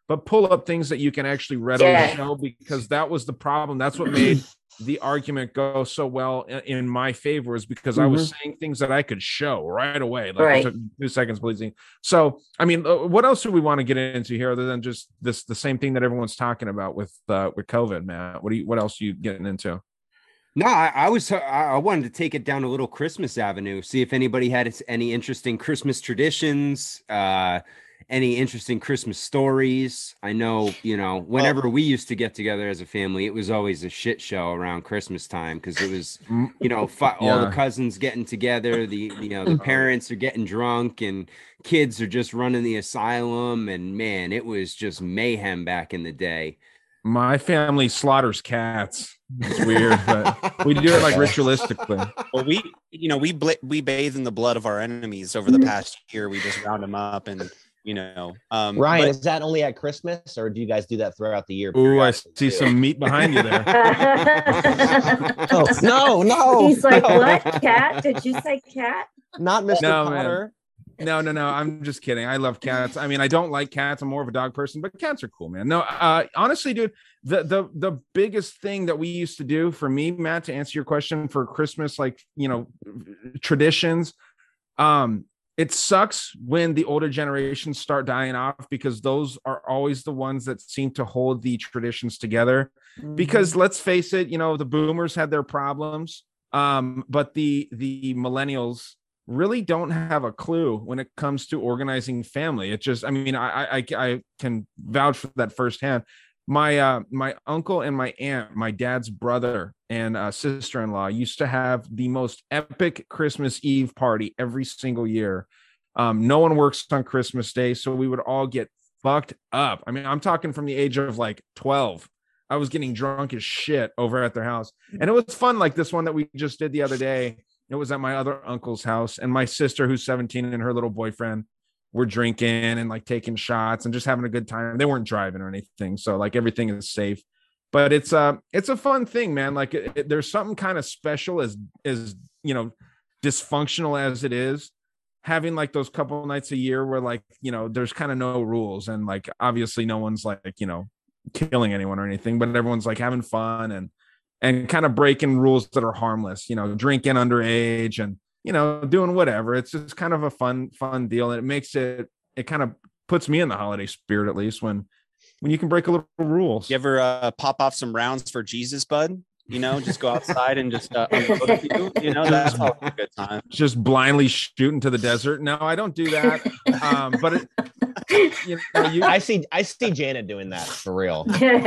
but pull up things that you can actually readily Yeah. show, because that was the problem. That's what made the argument go so well in, in my favor, is because I was saying things that I could show right away. Like Right. it took me two seconds, pleasing. So, I mean, uh, what else do we want to get into here other than just this, the same thing that everyone's talking about with, uh, with COVID, Matt? What do you, what else are you getting into? No, I, I was I I wanted to take it down a little Christmas avenue, see if anybody had any interesting Christmas traditions, uh, any interesting Christmas stories. I know, you know, whenever we used to get together as a family, it was always a shit show around Christmas time, because it was, you know, fi- all the Yeah. cousins getting together, the you know the parents are getting drunk, and kids are just running the asylum, and man, it was just mayhem back in the day. My family slaughters cats. It's weird, but we do it like ritualistically. Well, we, you know, we bla- we bathe in the blood of our enemies over the past year. We just round them up, and you know, um, Ryan, but- is that only at Christmas, or do you guys do that throughout the year? Ooh, I periodically, see too? some meat behind you there. Oh, no, no. He's like, no. what? Cat? Did you say cat? Not Mister No, man. Potter. No, no, no. I'm just kidding. I love cats. I mean, I don't like cats. I'm more of a dog person, but cats are cool, man. No, uh, honestly, dude, the the the biggest thing that we used to do for me, Matt, to answer your question for Christmas, like, you know, traditions, um, it sucks when the older generations start dying off, because those are always the ones that seem to hold the traditions together. Because let's face it, you know, the boomers had their problems, um, but the the millennials really don't have a clue when it comes to organizing family. It just, I mean, I I, I can vouch for that firsthand. My uh, my uncle and my aunt, my dad's brother and uh, sister-in-law, used to have the most epic Christmas Eve party every single year. Um, no one works on Christmas Day, so we would all get fucked up. I mean, I'm talking from the age of like twelve. I was getting drunk as shit over at their house, and it was fun. Like this one that we just did the other day. It was at my other uncle's house, and my sister, who's seventeen, and her little boyfriend were drinking and like taking shots and just having a good time. They weren't driving or anything, so like everything is safe. But it's uh it's a fun thing, man. Like it, it, there's something kind of special, as as you know, dysfunctional as it is, having like those couple nights a year where like, you know, there's kind of no rules, and like obviously no one's like, you know, killing anyone or anything, but everyone's like having fun and and kind of breaking rules that are harmless, you know, drinking underage and, you know, doing whatever. It's just kind of a fun, fun deal. And it makes it, it kind of puts me in the holiday spirit, at least when, when you can break a little rules. You ever uh, pop off some rounds for Jesus, bud? You know, just go outside and just, uh, unload a few, you know, that's all a good time. Just blindly shoot into the desert. No, I don't do that. Um, but it, you know, you, I see, I see Janet doing that for real.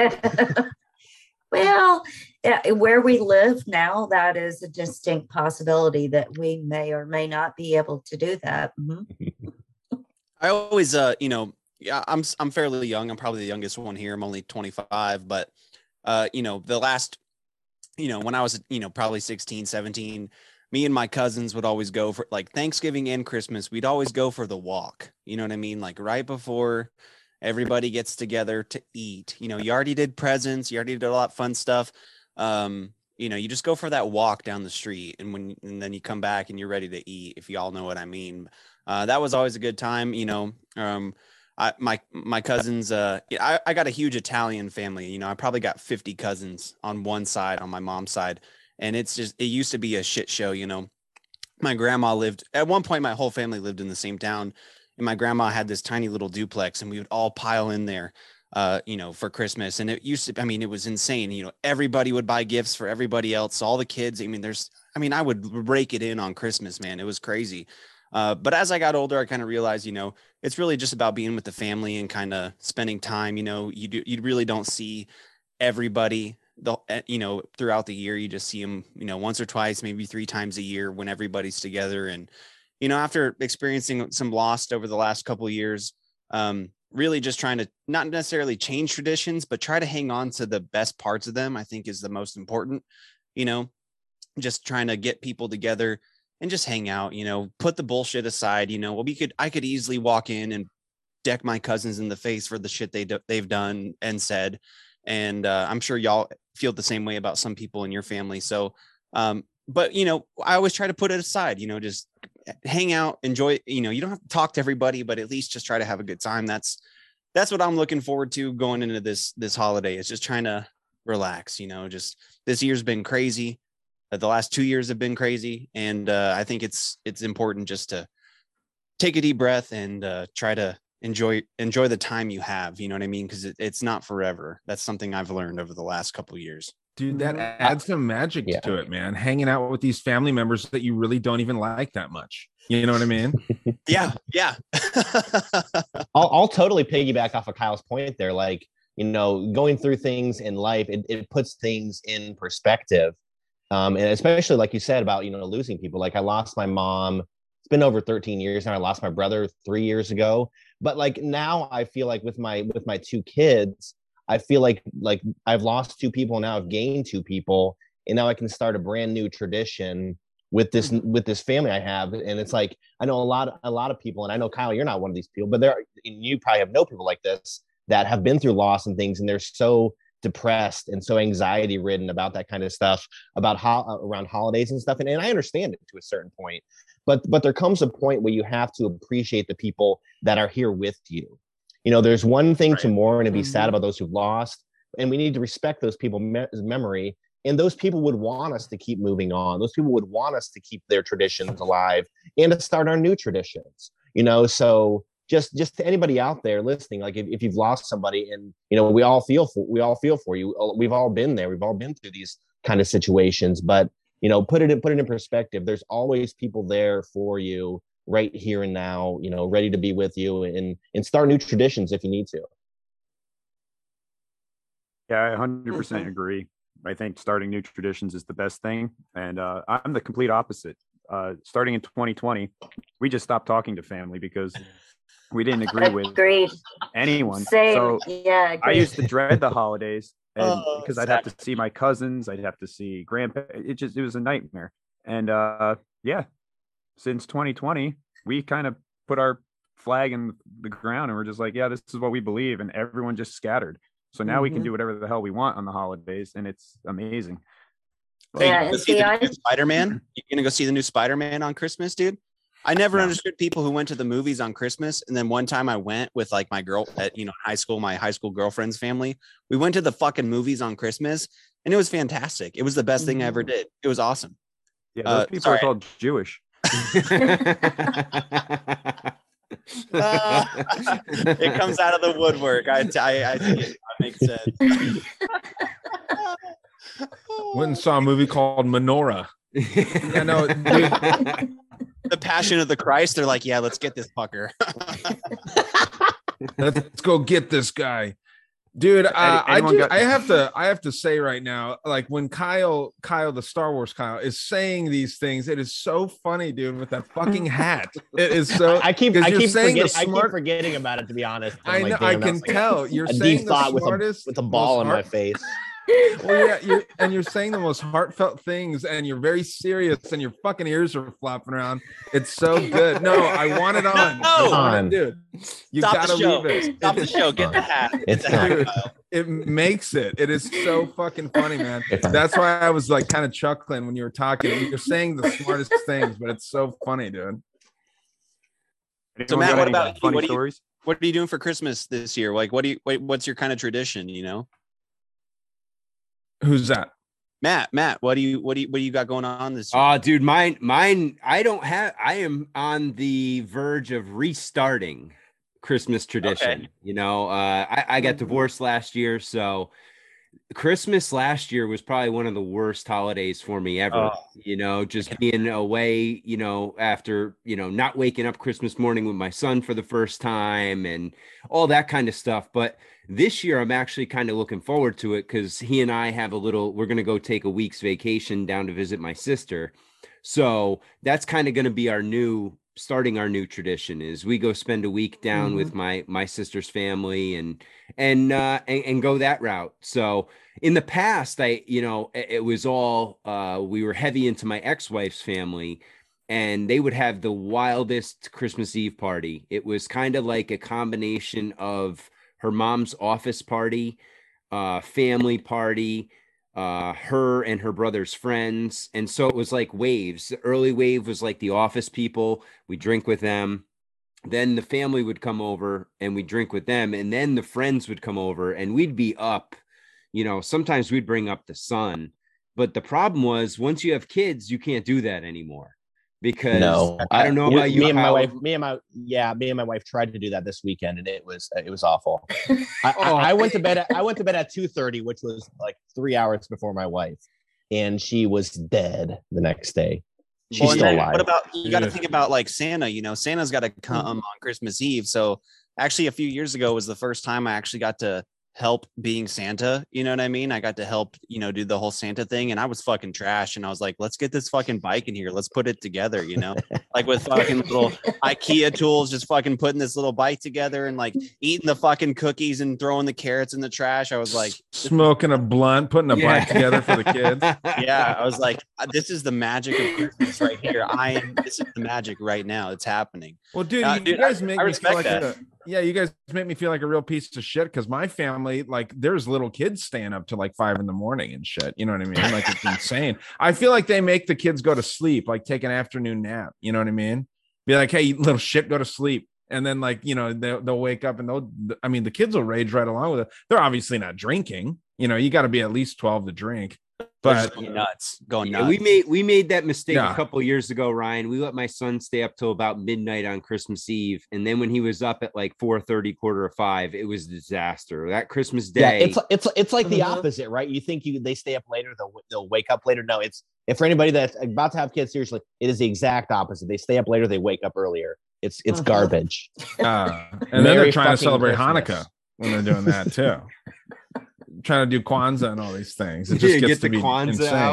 Well, yeah, where we live now, that is a distinct possibility that we may or may not be able to do that. Mhm. I always, uh, you know, yeah, I'm I'm fairly young. I'm probably the youngest one here. I'm only twenty-five, but, uh, you know, the last, you know, when I was, you know, probably sixteen, seventeen, me and my cousins would always go for like Thanksgiving and Christmas. We'd always go for the walk. You know what I mean? Like right before everybody gets together to eat. You know, you already did presents. You already did a lot of fun stuff. Um, you know, you just go for that walk down the street, and when and then you come back and you're ready to eat, if you all know what I mean. Uh, that was always a good time. You know, um, I, my my cousins. Uh, I, I got a huge Italian family. You know, I probably got fifty cousins on one side, on my mom's side, and it's just it used to be a shit show. You know, my grandma lived at one point. My whole family lived in the same town. And my grandma had this tiny little duplex, and we would all pile in there, uh, you know, for Christmas. And it used to, I mean, it was insane. You know, everybody would buy gifts for everybody else, all the kids. I mean, there's, I mean, I would rake it in on Christmas, man. It was crazy. Uh, but as I got older, I kind of realized, you know, it's really just about being with the family and kind of spending time. You know, you do, you really don't see everybody, the, you know, throughout the year. You just see them, you know, once or twice, maybe three times a year when everybody's together. And you know, after experiencing some loss over the last couple of years, um, really just trying to not necessarily change traditions, but try to hang on to the best parts of them, I think is the most important, you know, just trying to get people together and just hang out, you know, put the bullshit aside, you know, well, we could, I could easily walk in and deck my cousins in the face for the shit they do, they've done and said. And uh, I'm sure y'all feel the same way about some people in your family. So, um, but, you know, I always try to put it aside, you know, just hang out, enjoy, you know, you don't have to talk to everybody, but at least just try to have a good time. That's, that's what I'm looking forward to going into this this holiday. Is just trying to relax. You know, just this year's been crazy. Uh, the last two years have been crazy, and uh, I think it's it's important just to take a deep breath and uh, try to enjoy enjoy the time you have. You know what I mean? Because it, it's not forever. That's something I've learned over the last couple of years. Dude, that adds some magic Yeah. to it, man. Hanging out with these family members that you really don't even like that much. You know what I mean? Yeah, yeah. I'll, I'll totally piggyback off of Kyle's point there. Like, you know, going through things in life, it, it puts things in perspective. Um, and especially like you said about, you know, losing people. Like I lost my mom. It's been over thirteen years now. I lost my brother three years ago. But like now I feel like with my with my two kids, I feel like like I've lost two people, now I've gained two people, and now I can start a brand new tradition with this with this family I have. And it's like I know a lot a lot of people, and I know Kyle, you're not one of these people, but there are, and you probably have no people like this that have been through loss and things, and they're so depressed and so anxiety ridden about that kind of stuff, about how around holidays and stuff. And, and I understand it to a certain point, but but there comes a point where you have to appreciate the people that are here with you. You know, there's one thing to mourn and be sad about those who've lost, and we need to respect those people's me- memory. And those people would want us to keep moving on. Those people would want us to keep their traditions alive and to start our new traditions. You know, so just just to anybody out there listening, like if, if you've lost somebody, and you know, we all feel for we all feel for you. We've all been there. We've all been through these kind of situations. But you know, put it in put it in perspective. There's always people there for you, right here and now, you know, ready to be with you and and start new traditions if you need to. Yeah, I one hundred percent agree. I think starting new traditions is the best thing. And uh, I'm the complete opposite. Uh, starting in twenty twenty, we just stopped talking to family because we didn't agree with Agreed. anyone. Same. So Yeah. I Agreed. used to dread the holidays, and Oh, because I'd have to see my cousins, I'd have to see grandpa. It just it was a nightmare. And uh, yeah, since twenty twenty, we kind of put our flag in the ground, and we're just like, yeah, this is what we believe, and everyone just scattered. So now mm-hmm. we can do whatever the hell we want on the holidays, and it's amazing. Hey, Yeah, you and see see, the I- new Spider-Man? You gonna go see the new Spider-Man on Christmas, dude? I never No. understood people who went to the movies on Christmas. And then one time I went with like my girl at, you know, high school, my high school girlfriend's family. We went to the fucking movies on Christmas, and it was fantastic. It was the best thing I ever did. It was awesome. Yeah, those Uh, people sorry. are called Jewish. Uh, it comes out of the woodwork. I, I, I think it makes sense. Went and saw a movie called Menorah. Yeah, no, dude, The Passion of the Christ. They're like, yeah, let's get this fucker. let's go get this guy, dude. Uh, I anyone just, got- I have to I have to say right now, like when Kyle Kyle the Star Wars Kyle is saying these things, it is so funny, dude, with that fucking hat. It is so. I keep 'cause I you're keep saying the forgetting, I keep smart- forgetting about it, to be honest. I I'm know, like, I damn, can that's like tell you're a saying deep the thought with a, smartest with a ball most in my heart- face. Well, yeah, you're, and you're saying the most heartfelt things, and you're very serious, and your fucking ears are flopping around. It's so good. No, I want it on, No! I want it, On. dude. You Stop gotta the show. leave it. Stop the show. Get the hat. Get It's the hat. Dude, it makes it. It is so fucking funny, man. That's why I was like kind of chuckling when you were talking. You're saying the smartest things, but it's so funny, dude. So Anyone Matt, got what any about you? funny What do you- stories? What are you doing for Christmas this year? Like, what do you? Wait, what's your kind of tradition? You know, Who's that? Matt. Matt, what do you? What do you? What do you got going on this year? Oh, dude, mine, mine, I don't have, I am on the verge of restarting Christmas tradition. Okay. You know, uh, I, I got divorced last year. So Christmas last year was probably one of the worst holidays for me ever. Oh. You know, just being away, you know, after, you know, not waking up Christmas morning with my son for the first time and all that kind of stuff. But this year, I'm actually kind of looking forward to it because he and I have a little, we're going to go take a week's vacation down to visit my sister. So that's kind of going to be our new, starting our new tradition is we go spend a week down Mhm. with my, my sister's family and, and, uh, and, and go that route. So in the past, I, you know, it, it was all, uh, we were heavy into my ex-wife's family, and they would have the wildest Christmas Eve party. It was kind of like a combination of her mom's office party, uh, family party, uh, her and her brother's friends. And so it was like waves. The early wave was like the office people. We drink with them. then the family would come over and we'd drink with them, and then the friends would come over and we'd be up, you know, sometimes we'd bring up the sun. But the problem was, once you have kids, you can't do that anymore, because No, I don't know about you. Me and my Kyle. wife, me and my yeah, me and my wife tried to do that this weekend, and it was it was awful. I, I, I went to bed. At, I went to bed at two thirty, which was like three hours before my wife, and she was dead the next day. She's Well, still then alive. What about, you got to Yeah. think about like Santa, you know, Santa's got to come on Christmas Eve. So actually a few years ago was the first time I actually got to help being Santa. You know what I mean? I got to help, you know, do the whole Santa thing, and I was fucking trash. And I was like, let's get this fucking bike in here. Let's put it together, you know, like with fucking little IKEA tools, just fucking putting this little bike together and like eating the fucking cookies and throwing the carrots in the trash. I was like, Smoking a blunt, putting a Yeah. bike together for the kids. yeah, I was like, this is the magic of Christmas right here. I am, this is the magic right now. It's happening. Well, dude, Uh, you, dude, you guys I- make I me feel respect like that. a, yeah, you guys make me feel like a real piece of shit, because my family, like, there's little kids staying up till like five in the morning and shit. You know what I mean? Like, it's insane. I feel like they make the kids go to sleep, like take an afternoon nap. You know what I mean? Be like, hey, you little shit, go to sleep. And then, like, you know, they'll, they'll wake up and they'll, I mean, the kids will rage right along with it. They're obviously not drinking. You know, you got to be at least twelve to drink. They're just But going nuts, going Yeah, nuts. we made we made that mistake Yeah. a couple of years ago, Ryan. We let my son stay up till about midnight on Christmas Eve, and then when he was up at like four thirty, quarter of five, it was a disaster. That Christmas Yeah, day, it's it's it's like the Mhm. opposite, right? You think you they stay up later, they'll they'll wake up later. No, it's if for anybody that's about to have kids, seriously, it is the exact opposite. They stay up later, they wake up earlier. It's it's Mhm. garbage. uh, and then Merry they're trying to fucking celebrate Christmas. Hanukkah when they're doing that too. Trying to do Kwanzaa and all these things. It just Yeah, gets get to the be Kwanzaa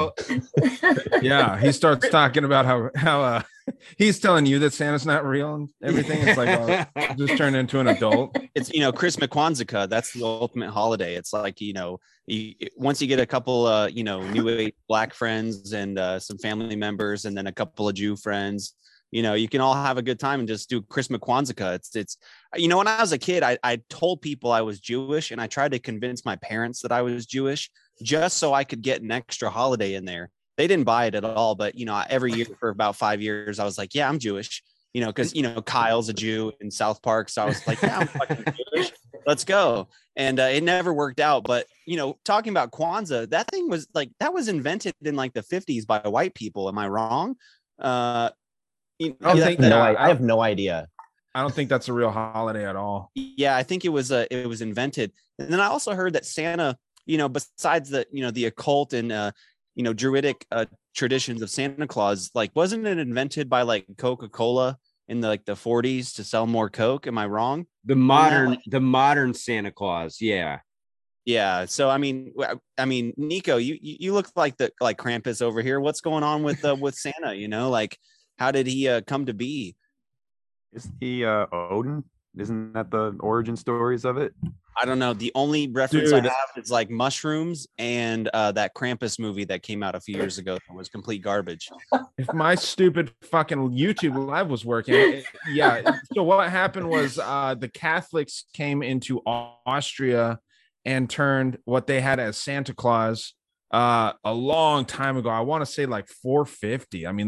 insane. out. Yeah, he starts talking about how how uh, he's telling you that Santa's not real and everything. It's like, oh, just turn into an adult. It's, you know, Christmas Kwanzaa. That's the ultimate holiday. It's like, you know, you, once you get a couple, uh, you know, new age black friends and uh, some family members, and then a couple of Jew friends, you know, you can all have a good time and just do Christmas Kwanzaa. It's, it's, you know, when I was a kid, I, I told people I was Jewish, and I tried to convince my parents that I was Jewish just so I could get an extra holiday in there. They didn't buy it at all, but, you know, every year for about five years, I was like, yeah, I'm Jewish, you know, because, you know, Kyle's a Jew in South Park. So I was like, yeah, I'm fucking Jewish. Let's go. And uh, it never worked out. But, you know, talking about Kwanzaa, that thing was like, that was invented in like the fifties by white people. Am I wrong? Uh, you- I don't yeah, think that- No, Yeah, I, I have no idea. I don't think that's a real holiday at all. yeah, I think it was uh, it was invented. And then I also heard that Santa, you know, besides the, you know, the occult and uh, you know, druidic uh, traditions of Santa Claus, like, wasn't it invented by like Coca-Cola in the like the forties to sell more Coke? Am I wrong? The modern, the modern Santa Claus, yeah. Yeah. So I mean, w- I mean, Nico, you you you look like the like Krampus over here. What's going on with uh, with Santa? You know, like, how did he uh, come to be? Isn't he uh, Odin? Isn't that the origin stories of it? I don't know. The only reference I Dude. have is like mushrooms and uh, that Krampus movie that came out a few years ago that was complete garbage. If my stupid fucking YouTube live was working, it- yeah. So what happened was uh, the Catholics came into Au- Austria and turned what they had as Santa Claus uh, a long time ago. I want to say like four fifty. I mean,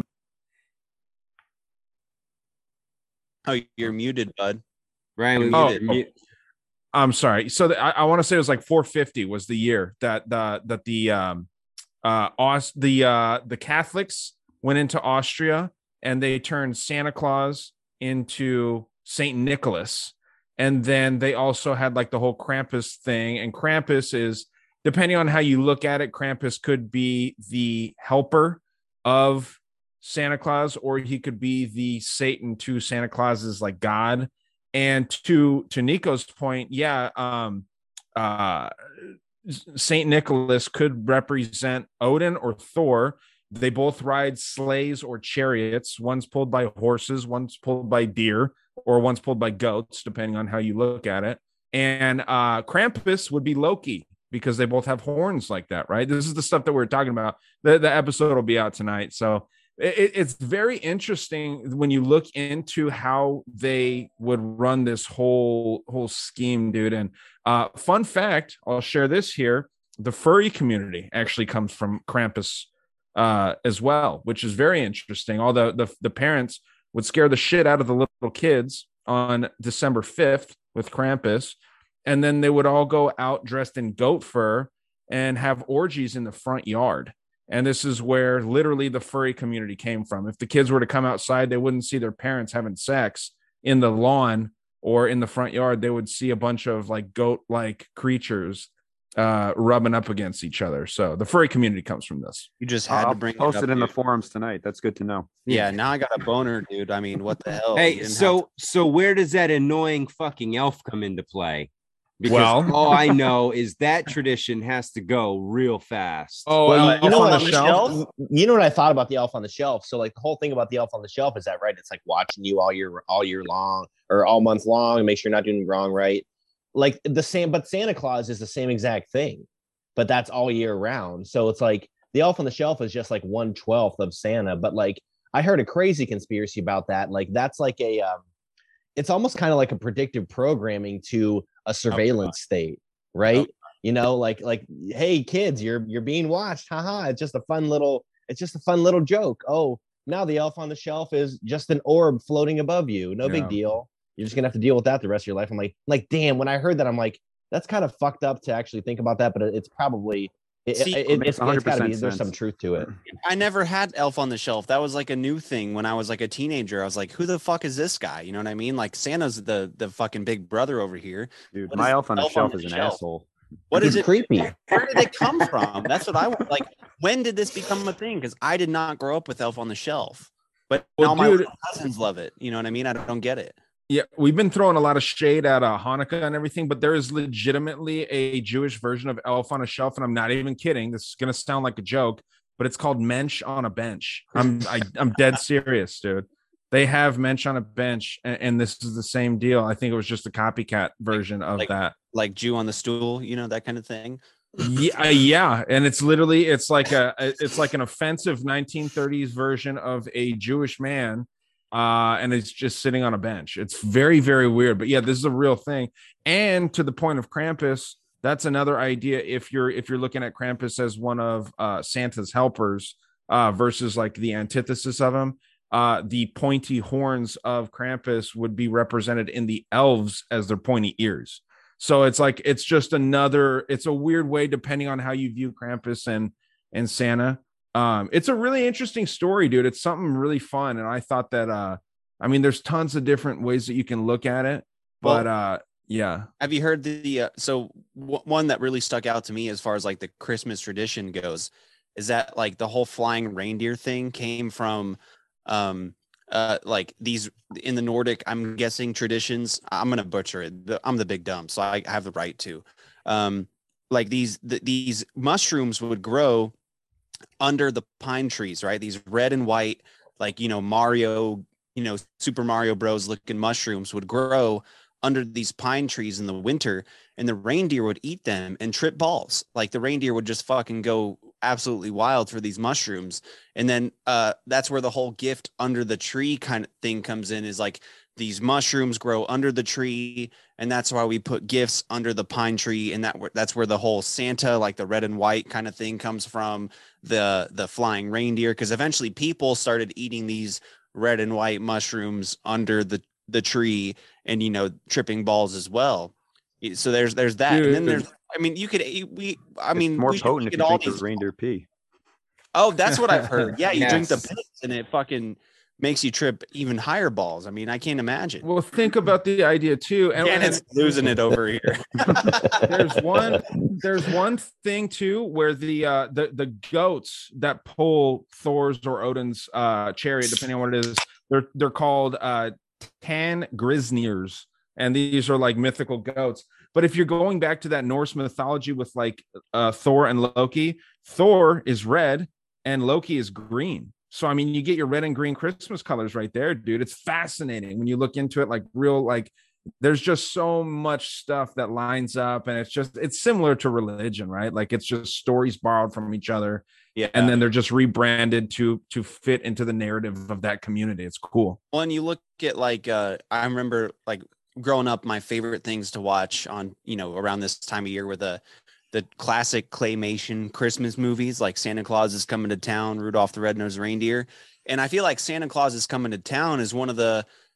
Oh, you're muted, bud. Ryan, we Oh. get mute. I'm sorry. So the, I, I want to say it was like four fifty was the year that the that the um uh Aus the uh the Catholics went into Austria and they turned Santa Claus into Saint Nicholas. And then they also had like the whole Krampus thing. And Krampus is, depending on how you look at it, Krampus could be the helper of Santa Claus, or he could be the Satan to Santa Claus's like God. And to to Nico's point, yeah, um, uh, Saint Nicholas could represent Odin or Thor. They both ride sleighs or chariots. One's pulled by horses, one's pulled by deer, or one's pulled by goats, depending on how you look at it. And uh, Krampus would be Loki because they both have horns like that, right? This is the stuff that we're talking about. The, the episode will be out tonight. So it, it's very interesting when you look into how they would run this whole whole scheme, dude. And uh, fun fact, I'll share this here. The furry community actually comes from Krampus uh, as well, which is very interesting. All the, the, the parents would scare the shit out of the little kids on December fifth with Krampus. And then they would all go out dressed in goat fur and have orgies in the front yard. And this is where literally the furry community came from. If the kids were to come outside, they wouldn't see their parents having sex in the lawn or in the front yard. They would see a bunch of like goat-like creatures uh, rubbing up against each other. So the furry community comes from this. You just had I'll to bring post it, it, up, in the dude. forums tonight. That's good to know. Yeah, now I got a boner, dude. I mean, what the hell? You Hey, didn't so have so where does that annoying fucking elf come into play? Because Well- all I know is that tradition has to go real fast. Oh, Well, Elf you know on what? the shelf? You know what I thought about the Elf on the Shelf. So, like the whole thing about the Elf on the Shelf is that right? It's like watching you all year, all year long, or all month long, and make sure you're not doing wrong, right? Like the same, but Santa Claus is the same exact thing, but that's all year round. So it's like the Elf on the Shelf is just like one twelfth of Santa. But like I heard a crazy conspiracy about that. Like that's like a, um, it's almost kind of like a predictive programming to a surveillance state. Right. Okay. You know, like, like, hey kids, you're, you're being watched. Haha. It's just a fun little, it's just a fun little joke. Oh, now the elf on the shelf is just an orb floating above you. No Yeah. big deal. You're just gonna have to deal with that the rest of your life. I'm like, like, damn, when I heard that, I'm like, that's kind of fucked up to actually think about that, but it's probably, it, See, it, it makes it's, it's gotta be, one hundred percent there's some sense. truth to it. I never had Elf on the Shelf. That was like a new thing when I was like a teenager. I was like, who the fuck is this guy? You know what I mean? Like Santa's the the fucking big brother over here. Dude, What my is elf on the Elf on shelf the is an Shelf? asshole. What is It's it? creepy. Where did it come from? That's what I want. Like, when did this become a thing? Because I did not grow up with Elf on the Shelf, but Well, now my dude- little cousins love it. You know what I mean? I don't get it. Yeah, we've been throwing a lot of shade at uh, Hanukkah and everything, but there is legitimately a Jewish version of Elf on a Shelf, and I'm not even kidding. This is gonna sound like a joke, but it's called Mensch on a Bench. I'm I, I'm dead serious, dude. They have Mensch on a Bench, and, and this is the same deal. I think it was just a copycat version of Like- that. Like Jew on the stool, you know, that kind of thing. Yeah, uh, yeah, and it's literally it's like a it's like an offensive nineteen thirties version of a Jewish man. Uh, and it's just sitting on a bench. It's very, very weird. But yeah, this is a real thing. And to the point of Krampus, that's another idea. If you're if you're looking at Krampus as one of uh, Santa's helpers uh, versus like the antithesis of him, uh, the pointy horns of Krampus would be represented in the elves as their pointy ears. So it's like it's just another. It's a weird way depending on how you view Krampus and and Santa. Um, it's a really interesting story, dude. It's something really fun. And I thought that, uh, I mean, there's tons of different ways that you can look at it, but, Well, uh, yeah. Have you heard the uh, so w- one that really stuck out to me as far as like the Christmas tradition goes is that like the whole flying reindeer thing came from um uh like these in the Nordic, I'm guessing, traditions. I'm gonna butcher it. The, I'm the big dumb, so I have the right to. Um, like these the, these mushrooms would grow under the pine trees, right? These red and white, like, you know, Mario, you know, Super Mario Bros looking mushrooms would grow under these pine trees in the winter, and the reindeer would eat them and trip balls. Like the reindeer would just fucking go absolutely wild for these mushrooms. And then uh, that's where the whole gift under the tree kind of thing comes in, is like these mushrooms grow under the tree. And that's why we put gifts under the pine tree. And that that's where the whole Santa, like the red and white kind of thing, comes from, the, the flying reindeer. Because eventually people started eating these red and white mushrooms under the, the tree and, you know, tripping balls as well. So there's, there's that. Dude. And then there's, I mean, you could, we, I It's mean, more we should potent if look you at all drink the these- reindeer pee. Oh, that's what I've heard. Yeah, you drink the Yes. piss and it fucking makes you trip even higher balls. I mean, I can't imagine. Well, think about the idea too. And, And it's losing it over here. there's one there's one thing too where the uh the the goats that pull Thor's or Odin's uh chariot, depending on what it is, they're they're called uh Tan Grisnirs, and these are like mythical goats. But if you're going back to that Norse mythology with like uh Thor and Loki, Thor is red and Loki is green. So I mean, you get your red and green Christmas colors right there, dude. It's fascinating when you look into it, like real, like there's just so much stuff that lines up, and it's just it's similar to religion, right? Like it's just stories borrowed from each other, Yeah. and then they're just rebranded to to fit into the narrative of that community. It's cool. When you look at like, uh, I remember like growing up, my favorite things to watch on, you know, around this time of year were the the classic claymation Christmas movies, like Santa Claus is Coming to Town, Rudolph the Red-Nosed Reindeer. And I feel like Santa Claus is Coming to Town is one of the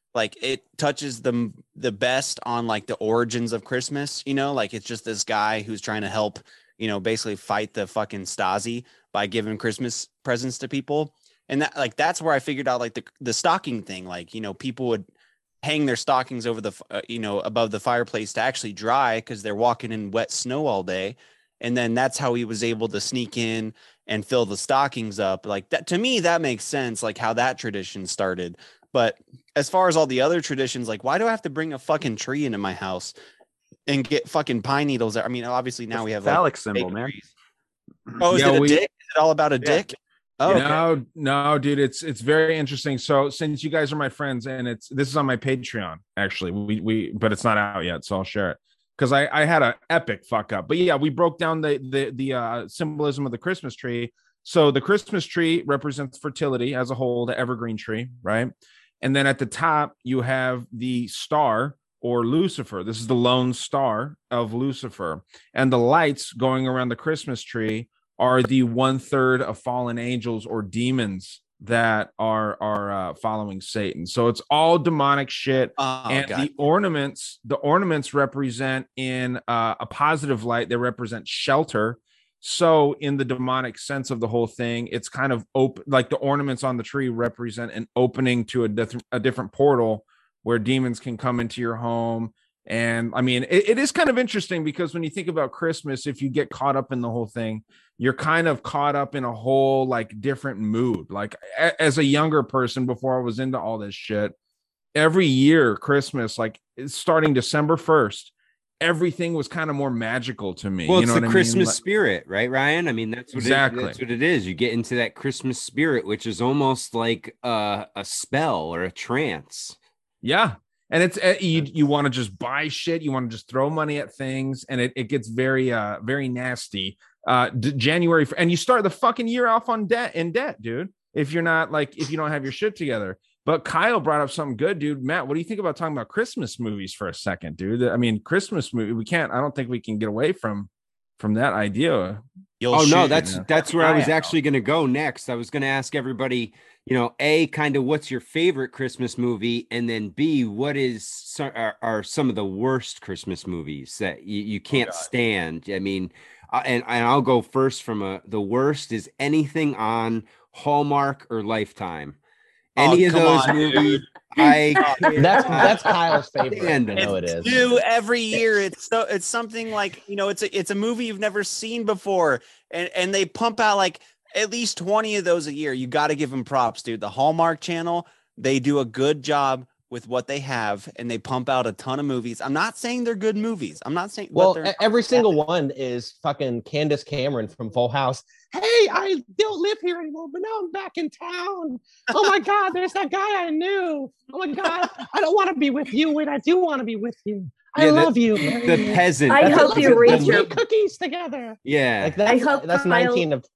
like it touches the the best on like the origins of Christmas, you know, like it's just this guy who's trying to help, you know, basically fight the fucking Stasi by giving Christmas presents to people. And that like that's where I figured out like the the stocking thing, like, you know, people would hang their stockings over the uh, you know, above the fireplace to actually dry because they're walking in wet snow all day. And then that's how he was able to sneak in and fill the stockings up. Like that, to me, that makes sense, like how that tradition started. But as far as all the other traditions, like, why do I have to bring a fucking tree into my house and get fucking pine needles? I mean, obviously now we have phallic like, symbol, man. trees. Oh, is Yeah, it a we- dick? Is it all about a Yeah. dick? Oh, okay. No, no, dude, it's it's very interesting. So since you guys are my friends, and it's this is on my Patreon, actually, we we but it's not out yet, so I'll share it because I I had an epic fuck up. But yeah, we broke down the the the uh, symbolism of the Christmas tree. So the Christmas tree represents fertility as a whole, the evergreen tree, right? And then at the top you have the star or Lucifer. This is the lone star of Lucifer, and the lights going around the Christmas tree are the one third of fallen angels or demons that are are uh, following Satan. So it's all demonic shit. Oh, and God. the ornaments, the ornaments represent in uh, a positive light. They represent shelter. So in the demonic sense of the whole thing, it's kind of open. Like the ornaments on the tree represent an opening to a, diff- a different portal where demons can come into your home. And I mean, it, it is kind of interesting because when you think about Christmas, if you get caught up in the whole thing, you're kind of caught up in a whole like different mood. Like a, as a younger person, before I was into all this shit, every year, Christmas, like it's starting December first, everything was kind of more magical to me. Well, you it's know the what I mean? Christmas Like- spirit, right, Ryan? I mean, that's what Exactly. it, that's what it is. You get into that Christmas spirit, which is almost like uh, a spell or a trance. Yeah. And it's uh, you you want to just buy shit, you want to just throw money at things, and it, it gets very uh very nasty. Uh d- January, and you start the fucking year off on debt in debt, dude. If you're not like if you don't have your shit together. But Kyle brought up something good, dude. Matt, what do you think about talking about Christmas movies for a second, dude? I mean, Christmas movie, we can't, I don't think we can get away from from that idea. You'll Oh no, shoot, that's man. that's where I was I- actually going to go next. I was going to ask everybody, you know, A, kind of what's your favorite Christmas movie, and then B, what is so- are, are some of the worst Christmas movies that you, you can't God. stand? I mean, uh, and and I'll go first from a the worst is anything on Hallmark or Lifetime. Oh, Any of come those on, movies, I That's cannot that's Kyle's favorite. stand I them. know it is. New every year. It's so it's something like, you know, it's a it's a movie you've never seen before, and and they pump out like at least twenty of those a year. You got to give them props, dude. The Hallmark Channel, they do a good job with what they have, and they pump out a ton of movies. I'm not saying they're good movies. I'm not saying Well, but they're e- every single one is fucking Candace Cameron from Full House. Hey, I don't live here anymore, but now I'm back in town. Oh my God, there's that guy I knew. Oh my God, I don't want to be with you when I do want to be with you. I Yeah, the- love you. The peasant. I that's hope a- you the- read the- your- Eat cookies together. Yeah. Like that's, I hope that's Kyle- nineteen of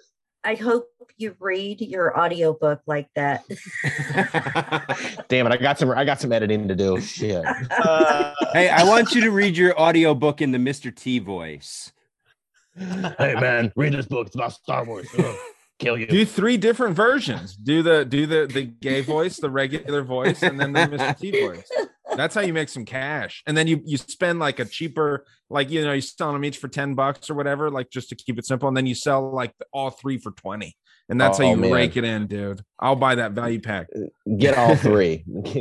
I hope you read your audiobook like that. damn it. I got some I got some editing to do. Shit. uh, Hey, I want you to read your audiobook in the Mister T voice. Hey man, read this book. It's about Star Wars. Ugh, kill you. Do three different versions. Do the do the the gay voice, the regular voice, and then the Mister T voice. That's how you make some cash. And then you you spend like a cheaper, like you know, you're selling them each for ten bucks or whatever, like just to keep it simple. And then you sell like all three for twenty. And that's Oh, how you man. rake it in, dude. I'll buy that value pack. Get all three.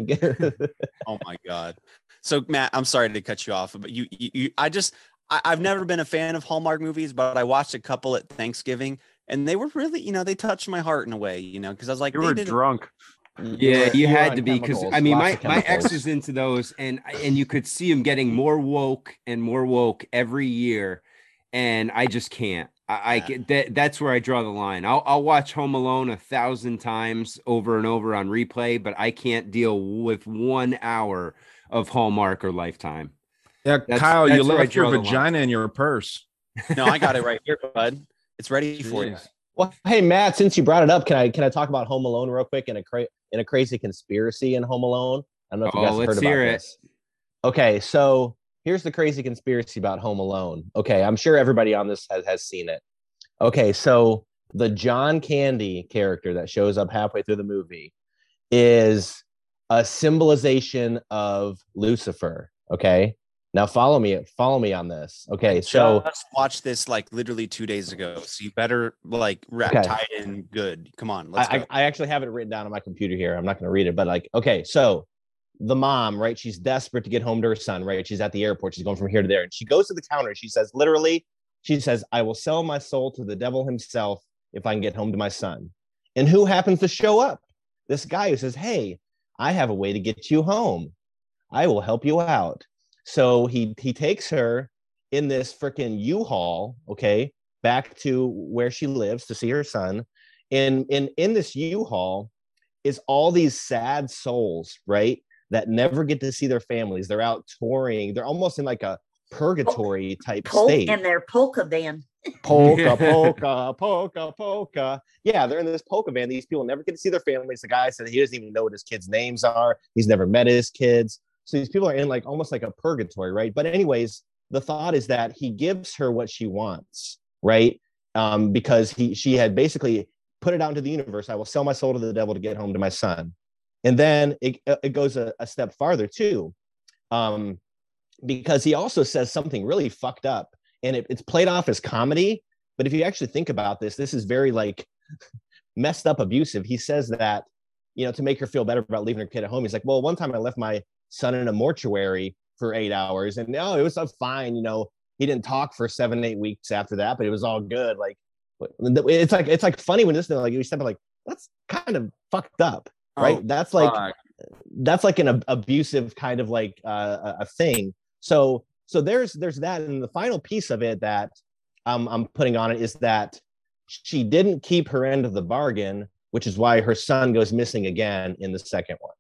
oh my God. So Matt, I'm sorry to cut you off, but you you, you I just I, I've never been a fan of Hallmark movies, but I watched a couple at Thanksgiving, and they were really, you know, they touched my heart in a way, you know, because I was like, You they were did a- drunk. Yeah, you were had on to be because chemicals, I mean, lots my of my ex chemicals. was into those, and and you could see him getting more woke and more woke every year, and I just can't. I, I Yeah. get that. That's where I draw the line. I'll I'll watch Home Alone a thousand times over and over on replay, but I can't deal with one hour of Hallmark or Lifetime. Yeah, That's- Kyle, you that's where I left your draw the line. vagina in your purse. No, I got it right here, bud. It's ready for you. Jeez. Well, hey Matt, since you brought it up, can I can I talk about Home Alone real quick in a cra- in a crazy conspiracy in Home Alone? I don't know if you Oh, guys have let's heard about hear it. this. Okay, so here's the crazy conspiracy about Home Alone. Okay, I'm sure everybody on this has, has seen it. Okay, so the John Candy character that shows up halfway through the movie is a symbolization of Lucifer. Okay. Now follow me, follow me on this. Okay. I So just watched this like literally two days ago. So you better like wrap, Okay. tie it in good. Come on, let's I, go. I, I actually have it written down on my computer here. I'm not going to read it, but like, okay. So the mom, right? She's desperate to get home to her son, right? She's at the airport. She's going from here to there. And she goes to the counter. She says, literally, she says, I will sell my soul to the devil himself if I can get home to my son. And who happens to show up? This guy who says, hey, I have a way to get you home. I will help you out. So he he takes her in this freaking U-Haul, okay, back to where she lives to see her son. And in, in this U-Haul is all these sad souls, right? That never get to see their families. They're out touring. They're almost in like a purgatory type Pol- state. and their polka van. Polka, polka, polka, polka. Yeah, they're in this polka van. These people never get to see their families. The guy said he doesn't even know what his kids' names are. He's never met his kids. So these people are in like almost like a purgatory, right? But anyways, the thought is that he gives her what she wants, right? Um, because he she had basically put it out into the universe. I will sell my soul to the devil to get home to my son. And then it, it goes a, a step farther too, um, because he also says something really fucked up, and it, it's played off as comedy. But if you actually think about this, this is very like messed up abusive. He says that, you know, to make her feel better about leaving her kid at home. He's like, well, one time I left my son in a mortuary for eight hours and no, it was fine. You know, he didn't talk for seven, eight weeks after that, but it was all good. Like, it's like, it's like funny when this thing, like you step like, that's kind of fucked up. Right. Oh, that's like, fuck. that's like an ab- abusive kind of like uh, a, a thing. So, so there's, there's that. And the final piece of it that um, I'm putting on it is that she didn't keep her end of the bargain, which is why her son goes missing again in the second one.